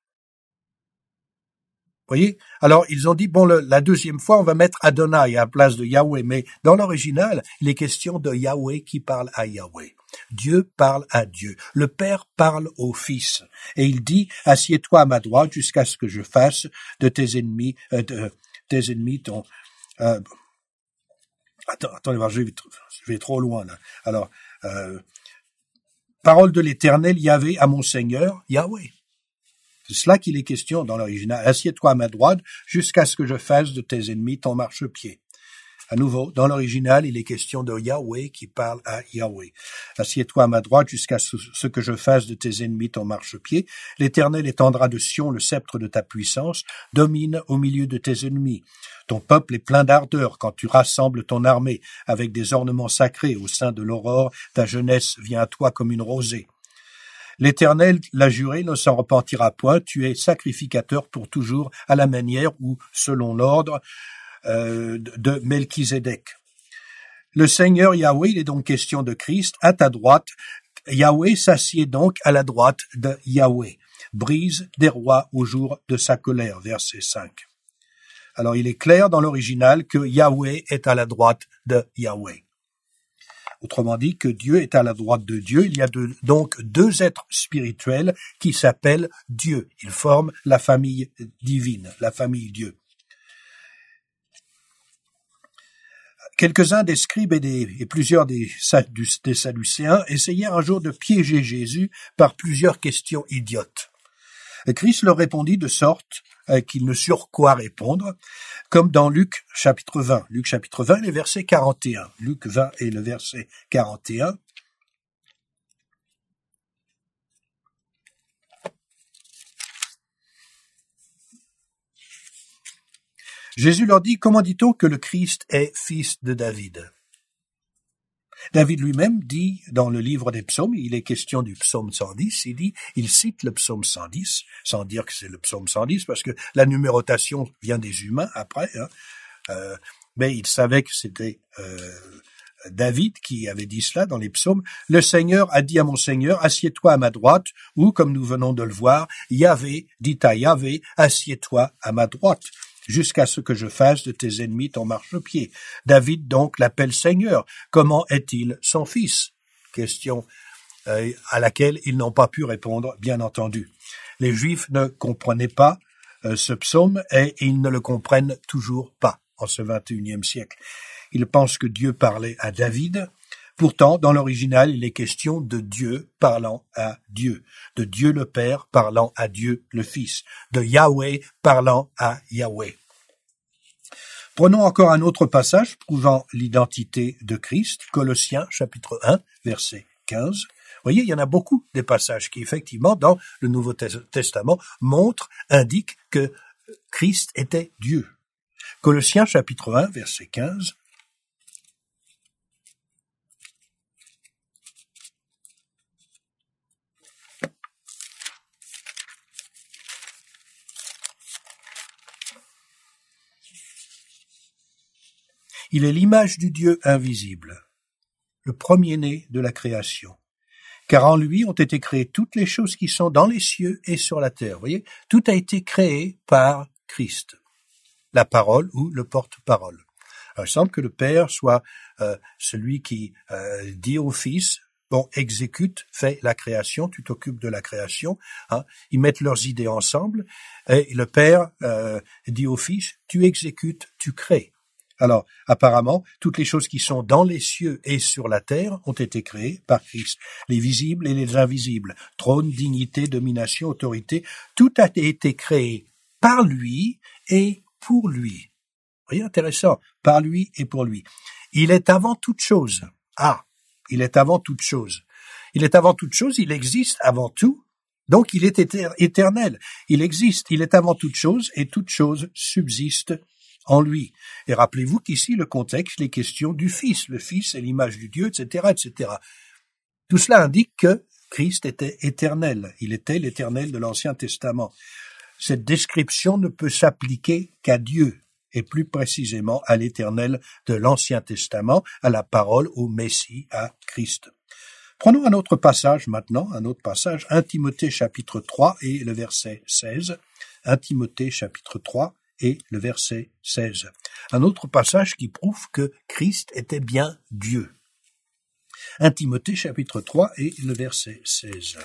Voyez? Alors, ils ont dit, bon, le, la deuxième fois, on va mettre Adonai à la place de Yahweh. Mais dans l'original, il est question de Yahweh qui parle à Yahweh. Dieu parle à Dieu. Le Père parle au Fils. Et il dit, assieds-toi à ma droite jusqu'à ce que je fasse de tes ennemis, euh, de tes ennemis ton, euh, attends, attendez, je vais, je vais trop loin, là. Alors, euh, parole de l'Éternel, Yahvé à mon Seigneur, Yahweh. C'est cela qu'il est question dans l'original. Assieds-toi à ma droite jusqu'à ce que je fasse de tes ennemis ton marchepied. À nouveau, dans l'original, il est question de Yahweh qui parle à Yahweh. Assieds-toi à ma droite jusqu'à ce que je fasse de tes ennemis ton marchepied. L'Éternel étendra de Sion le sceptre de ta puissance, domine au milieu de tes ennemis. Ton peuple est plein d'ardeur quand tu rassembles ton armée avec des ornements sacrés au sein de l'aurore. Ta jeunesse vient à toi comme une rosée. L'Éternel l'a juré, ne s'en repentira point. Tu es sacrificateur pour toujours, à la manière ou selon l'ordre euh, de Melchizedek. Le Seigneur Yahweh, il est donc question de Christ, à ta droite. Yahweh s'assied donc à la droite de Yahweh. Brise des rois au jour de sa colère, verset cinq. Alors il est clair dans l'original que Yahweh est à la droite de Yahweh. Autrement dit, que Dieu est à la droite de Dieu. Il y a de, donc deux êtres spirituels qui s'appellent Dieu. Ils forment la famille divine, la famille Dieu. Quelques-uns des scribes et, des, et plusieurs des, des Sadducéens essayèrent un jour de piéger Jésus par plusieurs questions idiotes. Et Christ leur répondit de sorte euh, qu'ils ne surent quoi répondre, comme dans Luc chapitre vingt. Luc chapitre vingt, le verset quarante et un. Luc vingt et le verset quarante et un. Jésus leur dit, comment dit-on que le Christ est fils de David? David lui-même dit dans le livre des psaumes, il est question du psaume cent dix, il dit, il cite le psaume cent dix, sans dire que c'est le psaume cent dix, parce que la numérotation vient des humains après, hein, euh, mais il savait que c'était euh, David qui avait dit cela dans les psaumes. Le Seigneur a dit à mon Seigneur, assieds-toi à ma droite, ou comme nous venons de le voir, Yahvé dit à Yahvé, assieds-toi à ma droite, jusqu'à ce que je fasse de tes ennemis ton marchepied. David donc l'appelle Seigneur. Comment est-il son fils? Question euh, à laquelle ils n'ont pas pu répondre, bien entendu. Les Juifs ne comprenaient pas euh, ce psaume et ils ne le comprennent toujours pas en ce vingt et unième siècle. Ils pensent que Dieu parlait à David. Pourtant, dans l'original, il est question de Dieu parlant à Dieu, de Dieu le Père parlant à Dieu le Fils, de Yahweh parlant à Yahweh. Prenons encore un autre passage prouvant l'identité de Christ, Colossiens chapitre un, verset quinze. Vous voyez, il y en a beaucoup des passages qui, effectivement, dans le Nouveau Testament, montrent, indiquent que Christ était Dieu. Colossiens chapitre un, verset quinze. Il est l'image du Dieu invisible, le premier-né de la création. Car en lui ont été créées toutes les choses qui sont dans les cieux et sur la terre. Vous voyez, tout a été créé par Christ, la parole ou le porte-parole. Alors, il semble que le Père soit euh, celui qui euh, dit au Fils, bon, exécute, fais la création, tu t'occupes de la création. Hein. Ils mettent leurs idées ensemble et le Père euh, dit au Fils, tu exécutes, tu crées. Alors, apparemment, toutes les choses qui sont dans les cieux et sur la terre ont été créées par Christ. Les visibles et les invisibles, trône, dignité, domination, autorité, tout a été créé par lui et pour lui. Vous voyez, intéressant, par lui et pour lui. Il est avant toute chose. Ah, il est avant toute chose. Il est avant toute chose, il existe avant tout, donc il est éternel. Il existe, il est avant toute chose et toute chose subsiste en lui. Et rappelez-vous qu'ici, le contexte, les questions du Fils. Le Fils est l'image du Dieu, et cetera, et cetera. Tout cela indique que Christ était éternel. Il était l'éternel de l'Ancien Testament. Cette description ne peut s'appliquer qu'à Dieu, et plus précisément à l'éternel de l'Ancien Testament, à la parole, au Messie, à Christ. Prenons un autre passage maintenant, un autre passage, un Timothée chapitre trois et le verset seize. un Timothée chapitre trois et le verset seize. Un autre passage qui prouve que Christ était bien Dieu. un Timothée chapitre trois et le verset seize.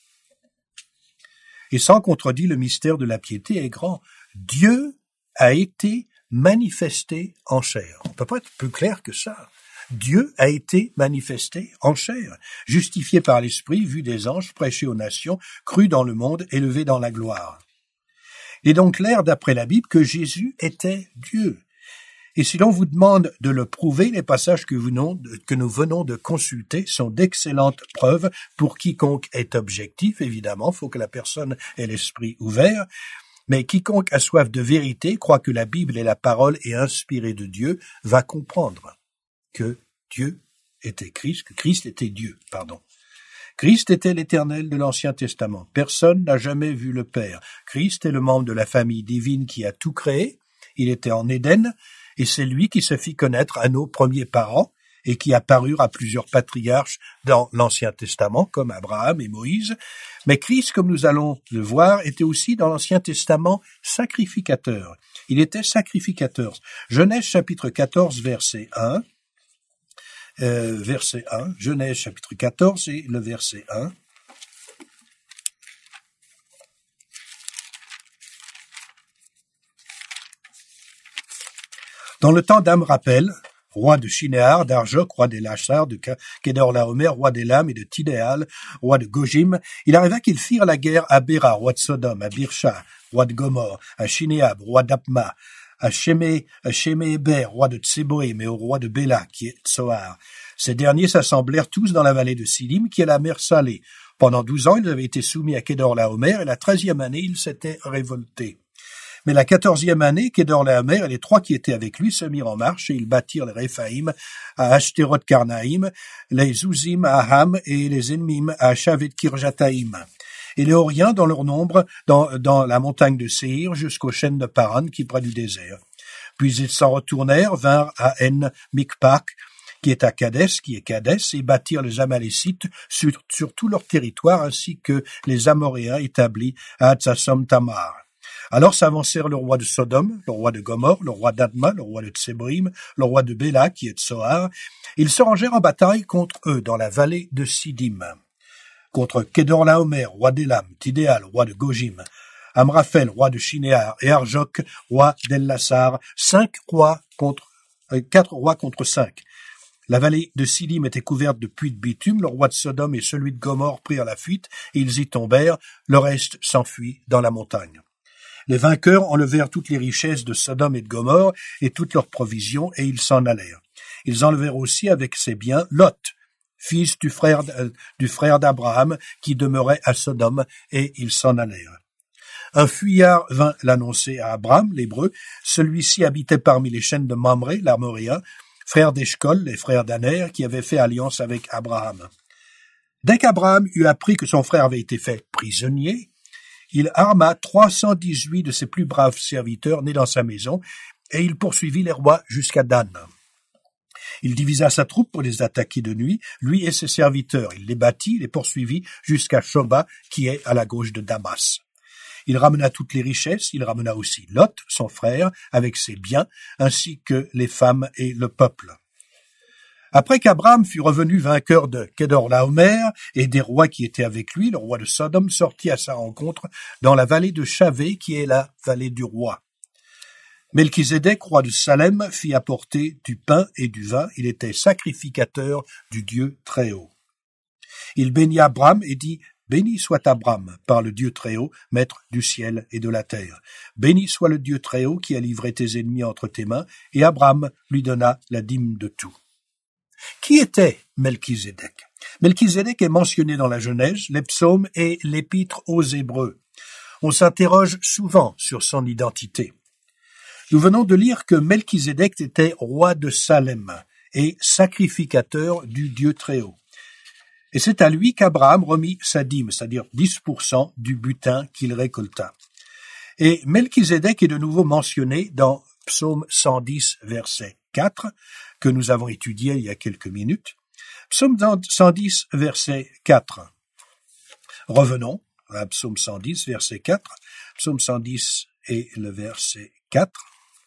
Et sans contredit, le mystère de la piété est grand. Dieu a été manifesté en chair. On ne peut pas être plus clair que ça. Dieu a été manifesté en chair, justifié par l'Esprit, vu des anges, prêché aux nations, cru dans le monde, élevé dans la gloire. Il est donc clair, d'après la Bible, que Jésus était Dieu. Et si l'on vous demande de le prouver, les passages que, vous non, que nous venons de consulter sont d'excellentes preuves pour quiconque est objectif. Évidemment, il faut que la personne ait l'esprit ouvert. Mais quiconque a soif de vérité, croit que la Bible est la parole et inspirée de Dieu, va comprendre que Dieu était Christ, que Christ était Dieu, pardon. Christ était l'Éternel de l'Ancien Testament. Personne n'a jamais vu le Père. Christ est le membre de la famille divine qui a tout créé. Il était en Éden, et c'est lui qui se fit connaître à nos premiers parents et qui apparurent à plusieurs patriarches dans l'Ancien Testament, comme Abraham et Moïse. Mais Christ, comme nous allons le voir, était aussi dans l'Ancien Testament sacrificateur. Il était sacrificateur. Genèse chapitre quatorze, verset un. Euh, verset un, Genèse chapitre quatorze et le verset un. Dans le temps d'Amraphel, roi de Shinéar, d'Arjok, roi des Lachar, de Kédorlaomer, roi d'Élam et de Tidéal, roi de Gojim, il arriva qu'ils firent la guerre à Béra, roi de Sodome, à Birsha, roi de Gomor, à Shinéab, roi d'Apma, à Shemé, à Sheméhéber, roi de Tseboïm, et au roi de Béla, qui est Tsoar. Ces derniers s'assemblèrent tous dans la vallée de Sidim, qui est la mer Salée. Pendant douze ans, ils avaient été soumis à Kédorlaomer, et la treizième année, ils s'étaient révoltés. Mais la quatorzième année, Kédorlaomer et les trois qui étaient avec lui se mirent en marche, et ils bâtirent les Réphaïm à Ashtéroth-Karnaïm, les Zouzim à Ham, et les Enmim à Shavet-Kirjataïm. Et les Horiens dans leur nombre, dans, dans la montagne de Séhir, jusqu'aux chênes de Paran, qui près du désert. Puis ils s'en retournèrent, vinrent à En-Mikpak, qui est à Kadès, qui est Kadès, et bâtirent les Amalécites sur, sur tout leur territoire, ainsi que les Amoréens établis à Hatzasom Tamar. Alors s'avancèrent le roi de Sodome, le roi de Gomor, le roi d'Adma, le roi de Tseboïm, le roi de Béla, qui est Tsoar. Ils se rangèrent en bataille contre eux dans la vallée de Sidim. contre Kedorlaomer, roi d'Élam, Tidéal, roi de Gojim, Amraphel, roi de Shinéar, et Arjok, roi d'El-Lassar, cinq rois contre, euh, quatre rois contre cinq. La vallée de Sidim était couverte de puits de bitume, le roi de Sodome et celui de Gomorre prirent la fuite, et ils y tombèrent, le reste s'enfuit dans la montagne. Les vainqueurs enlevèrent toutes les richesses de Sodome et de Gomorre, et toutes leurs provisions, et ils s'en allèrent. Ils enlevèrent aussi avec ses biens Lot, fils du frère, euh, du frère d'Abraham, qui demeurait à Sodome, et ils s'en allèrent. Un fuyard vint l'annoncer à Abraham, l'Hébreu. Celui-ci habitait parmi les chaînes de Mamré, l'Amoréen, frère d'Eshcol, les frères d'Aner, qui avaient fait alliance avec Abraham. Dès qu'Abraham eut appris que son frère avait été fait prisonnier, il arma trois cent dix-huit de ses plus braves serviteurs nés dans sa maison, et il poursuivit les rois jusqu'à Dan. Il divisa sa troupe pour les attaquer de nuit, lui et ses serviteurs. Il les battit, les poursuivit jusqu'à Shoba, qui est à la gauche de Damas. Il ramena toutes les richesses, il ramena aussi Lot, son frère, avec ses biens, ainsi que les femmes et le peuple. Après qu'Abraham fut revenu vainqueur de Kedorlaomer et des rois qui étaient avec lui, le roi de Sodome sortit à sa rencontre dans la vallée de Chavé, qui est la vallée du roi. Melchizedek, roi de Salem, fit apporter du pain et du vin. Il était sacrificateur du Dieu Très-Haut. Il bénit Abraham et dit « Béni soit Abraham par le Dieu Très-Haut, maître du ciel et de la terre. Béni soit le Dieu Très-Haut qui a livré tes ennemis entre tes mains. » Et Abraham lui donna la dîme de tout. Qui était Melchizedek? Melchizedek est mentionné dans la Genèse, les psaumes et l'épître aux Hébreux. On s'interroge souvent sur son identité. Nous venons de lire que Melchizedek était roi de Salem et sacrificateur du Dieu Très-Haut. Et c'est à lui qu'Abraham remit sa dîme, c'est-à-dire dix pour cent du butin qu'il récolta. Et Melchizedek est de nouveau mentionné dans Psaume cent dix, verset quatre, que nous avons étudié il y a quelques minutes. Psaume cent dix, verset quatre. Revenons à Psaume cent dix, verset quatre. Psaume cent dix et le verset quatre.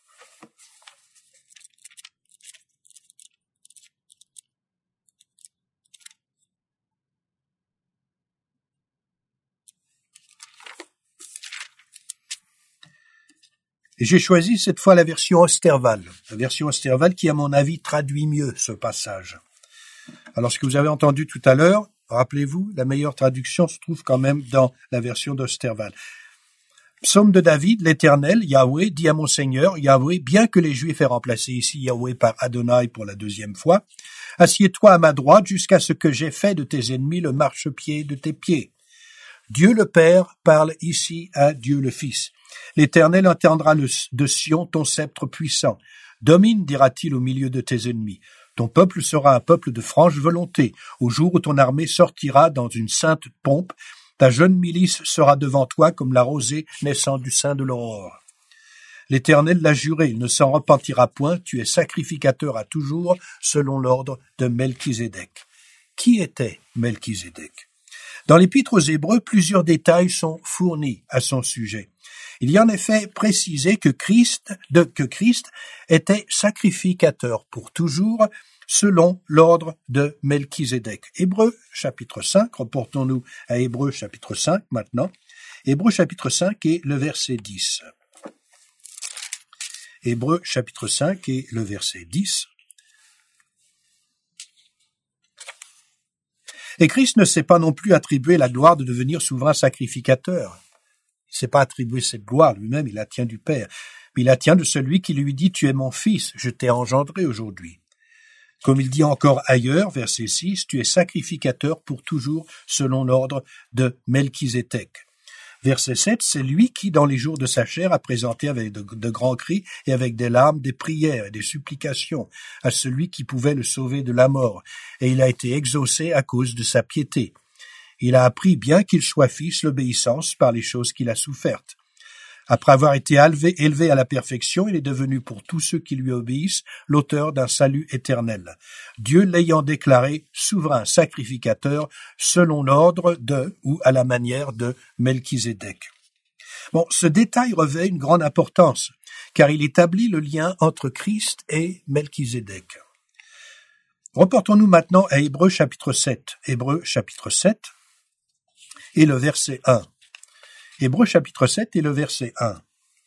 Et j'ai choisi cette fois la version Osterval, la version Osterval qui, à mon avis, traduit mieux ce passage. Alors, ce que vous avez entendu tout à l'heure, rappelez-vous, la meilleure traduction se trouve quand même dans la version d'Osterval. Psaume de David, l'Éternel, Yahweh, dit à mon Seigneur, Yahweh, bien que les Juifs aient remplacé ici Yahweh par Adonai pour la deuxième fois, assieds-toi à ma droite jusqu'à ce que j'aie fait de tes ennemis le marchepied de tes pieds. Dieu le Père parle ici à Dieu le Fils. L'Éternel entendra le, de Sion ton sceptre puissant. Domine, dira-t-il, au milieu de tes ennemis. Ton peuple sera un peuple de franche volonté. Au jour où ton armée sortira dans une sainte pompe, ta jeune milice sera devant toi comme la rosée naissant du sein de l'aurore. L'Éternel l'a juré, il ne s'en repentira point, tu es sacrificateur à toujours, selon l'ordre de Melchizedek. Qui était Melchizedek? Dans l'Épître aux Hébreux, plusieurs détails sont fournis à son sujet. Il y a en effet précisé que Christ, de, que Christ était sacrificateur pour toujours, selon l'ordre de Melchizedek. Hébreux chapitre cinq, reportons-nous à Hébreux chapitre cinq maintenant. Hébreux chapitre cinq et le verset dix. Hébreux chapitre cinq et le verset dix. Et Christ ne s'est pas non plus attribué la gloire de devenir souverain sacrificateur. Il ne s'est pas attribué cette gloire lui-même, il la tient du Père. Mais il la tient de celui qui lui dit « Tu es mon fils, je t'ai engendré aujourd'hui ». Comme il dit encore ailleurs, verset six, « Tu es sacrificateur pour toujours selon l'ordre de Melchizedek ». Verset sept, c'est lui qui, dans les jours de sa chair, a présenté avec de, de grands cris et avec des larmes des prières et des supplications à celui qui pouvait le sauver de la mort, et il a été exaucé à cause de sa piété. Il a appris, bien qu'il soit fils, l'obéissance par les choses qu'il a souffertes. Après avoir été élevé, élevé à la perfection, il est devenu pour tous ceux qui lui obéissent l'auteur d'un salut éternel. Dieu l'ayant déclaré souverain sacrificateur selon l'ordre de ou à la manière de Melchizedek. Bon, ce détail revêt une grande importance, car il établit le lien entre Christ et Melchizedek. Reportons-nous maintenant à Hébreux chapitre sept. Hébreux chapitre sept. et le verset un. Hébreux chapitre sept et le verset un.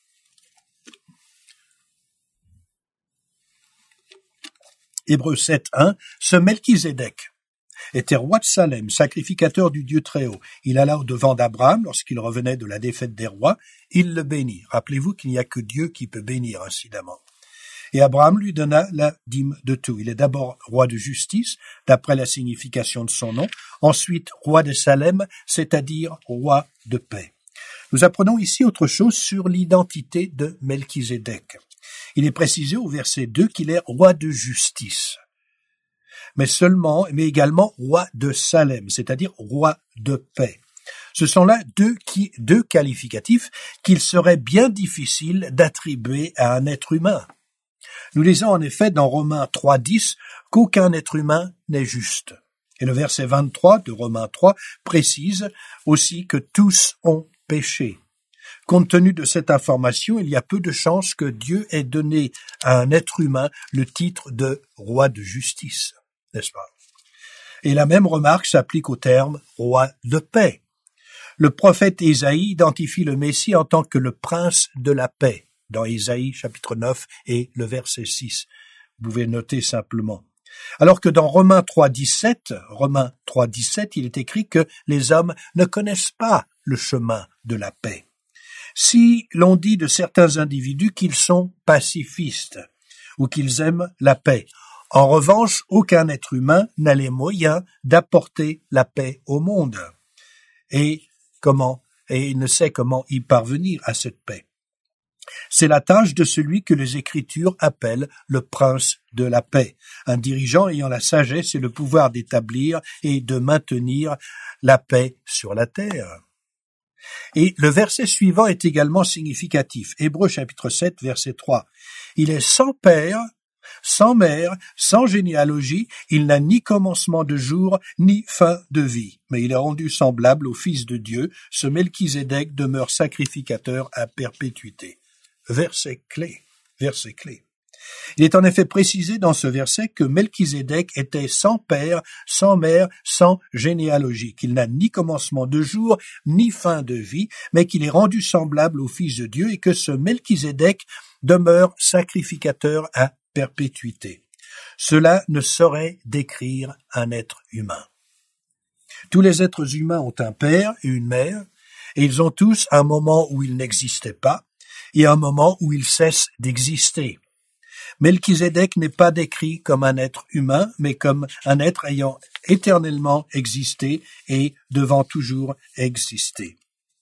Hébreux sept, un. Ce Melchizedek était roi de Salem, sacrificateur du Dieu Très-Haut. Il alla au-devant d'Abraham lorsqu'il revenait de la défaite des rois. Il le bénit. Rappelez-vous qu'il n'y a que Dieu qui peut bénir, incidemment. Et Abraham lui donna la dîme de tout. Il est d'abord roi de justice, d'après la signification de son nom. Ensuite, roi de Salem, c'est-à-dire roi de paix. Nous apprenons ici autre chose sur l'identité de Melchizedek. Il est précisé au verset deux qu'il est roi de justice, mais seulement, mais également roi de Salem, c'est-à-dire roi de paix. Ce sont là deux, qui, deux qualificatifs qu'il serait bien difficile d'attribuer à un être humain. Nous lisons en effet dans Romains trois, dix qu'aucun être humain n'est juste. Et le verset vingt-trois de Romains trois précise aussi que tous ont péché. Compte tenu de cette information, il y a peu de chances que Dieu ait donné à un être humain le titre de roi de justice, n'est-ce pas? Et la même remarque s'applique au terme roi de paix. Le prophète Ésaïe identifie le Messie en tant que le prince de la paix, dans Ésaïe chapitre neuf et le verset six. Vous pouvez noter simplement. Alors que dans Romains trois, dix-sept, Romains trois, dix-sept, il est écrit que les hommes ne connaissent pas le chemin de la paix. Si l'on dit de certains individus qu'ils sont pacifistes ou qu'ils aiment la paix, en revanche, aucun être humain n'a les moyens d'apporter la paix au monde. Et comment? Et il ne sait comment y parvenir à cette paix. C'est la tâche de celui que les Écritures appellent le prince de la paix, un dirigeant ayant la sagesse et le pouvoir d'établir et de maintenir la paix sur la terre. Et le verset suivant est également significatif. Hébreux chapitre sept, verset trois. Il est sans père, sans mère, sans généalogie, il n'a ni commencement de jour, ni fin de vie. Mais il est rendu semblable au Fils de Dieu, ce Melchizedek demeure sacrificateur à perpétuité. Verset clé, verset clé. Il est en effet précisé dans ce verset que Melchizedek était sans père, sans mère, sans généalogie, qu'il n'a ni commencement de jour, ni fin de vie, mais qu'il est rendu semblable au Fils de Dieu et que ce Melchizedek demeure sacrificateur à perpétuité. Cela ne saurait décrire un être humain. Tous les êtres humains ont un père et une mère, et ils ont tous un moment où ils n'existaient pas et un moment où ils cessent d'exister. Melchizedek n'est pas décrit comme un être humain, mais comme un être ayant éternellement existé et devant toujours exister.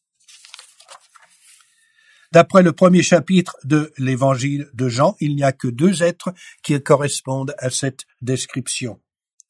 D'après le premier chapitre de l'évangile de Jean, il n'y a que deux êtres qui correspondent à cette description.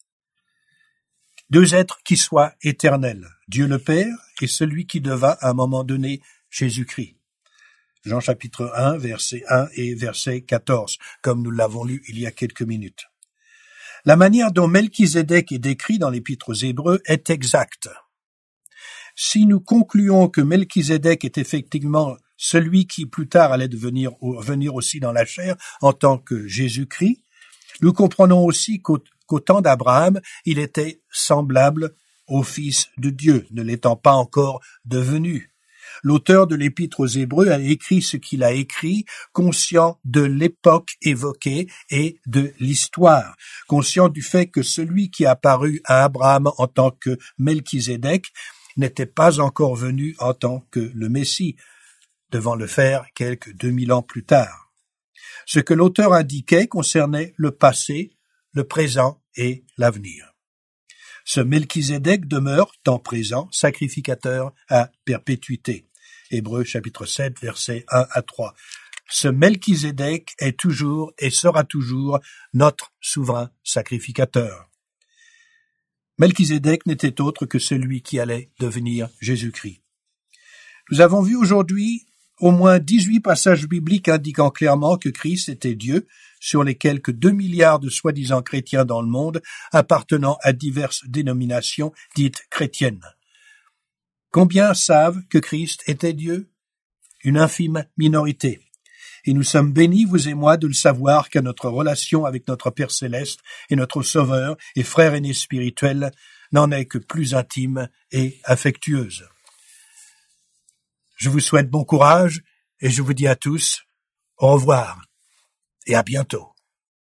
Deux êtres qui soient éternels, Dieu le Père et celui qui devint à un moment donné Jésus-Christ. Jean chapitre un, verset un et verset quatorze, comme nous l'avons lu il y a quelques minutes. La manière dont Melchizedek est décrit dans l'Épître aux Hébreux est exacte. Si nous concluons que Melchizedek est effectivement celui qui plus tard allait devenir, venir aussi dans la chair en tant que Jésus-Christ, nous comprenons aussi qu'au, qu'au temps d'Abraham, il était semblable au Fils de Dieu, ne l'étant pas encore devenu. L'auteur de l'Épître aux Hébreux a écrit ce qu'il a écrit, conscient de l'époque évoquée et de l'histoire, conscient du fait que celui qui apparut à Abraham en tant que Melchizedek n'était pas encore venu en tant que le Messie, devant le faire quelques deux mille ans plus tard. Ce que l'auteur indiquait concernait le passé, le présent et l'avenir. Ce Melchizedek demeure, temps présent, sacrificateur à perpétuité. Hébreux chapitre sept, versets un à trois. Ce Melchizedek est toujours et sera toujours notre souverain sacrificateur. Melchizedek n'était autre que celui qui allait devenir Jésus-Christ. Nous avons vu aujourd'hui au moins dix-huit passages bibliques indiquant clairement que Christ était Dieu sur les quelques deux milliards de soi-disant chrétiens dans le monde appartenant à diverses dénominations dites chrétiennes. Combien savent que Christ était Dieu? Une infime minorité. Et nous sommes bénis, vous et moi, de le savoir que notre relation avec notre Père Céleste et notre Sauveur et frère aîné spirituel n'en est que plus intime et affectueuse. Je vous souhaite bon courage et je vous dis à tous au revoir et à bientôt.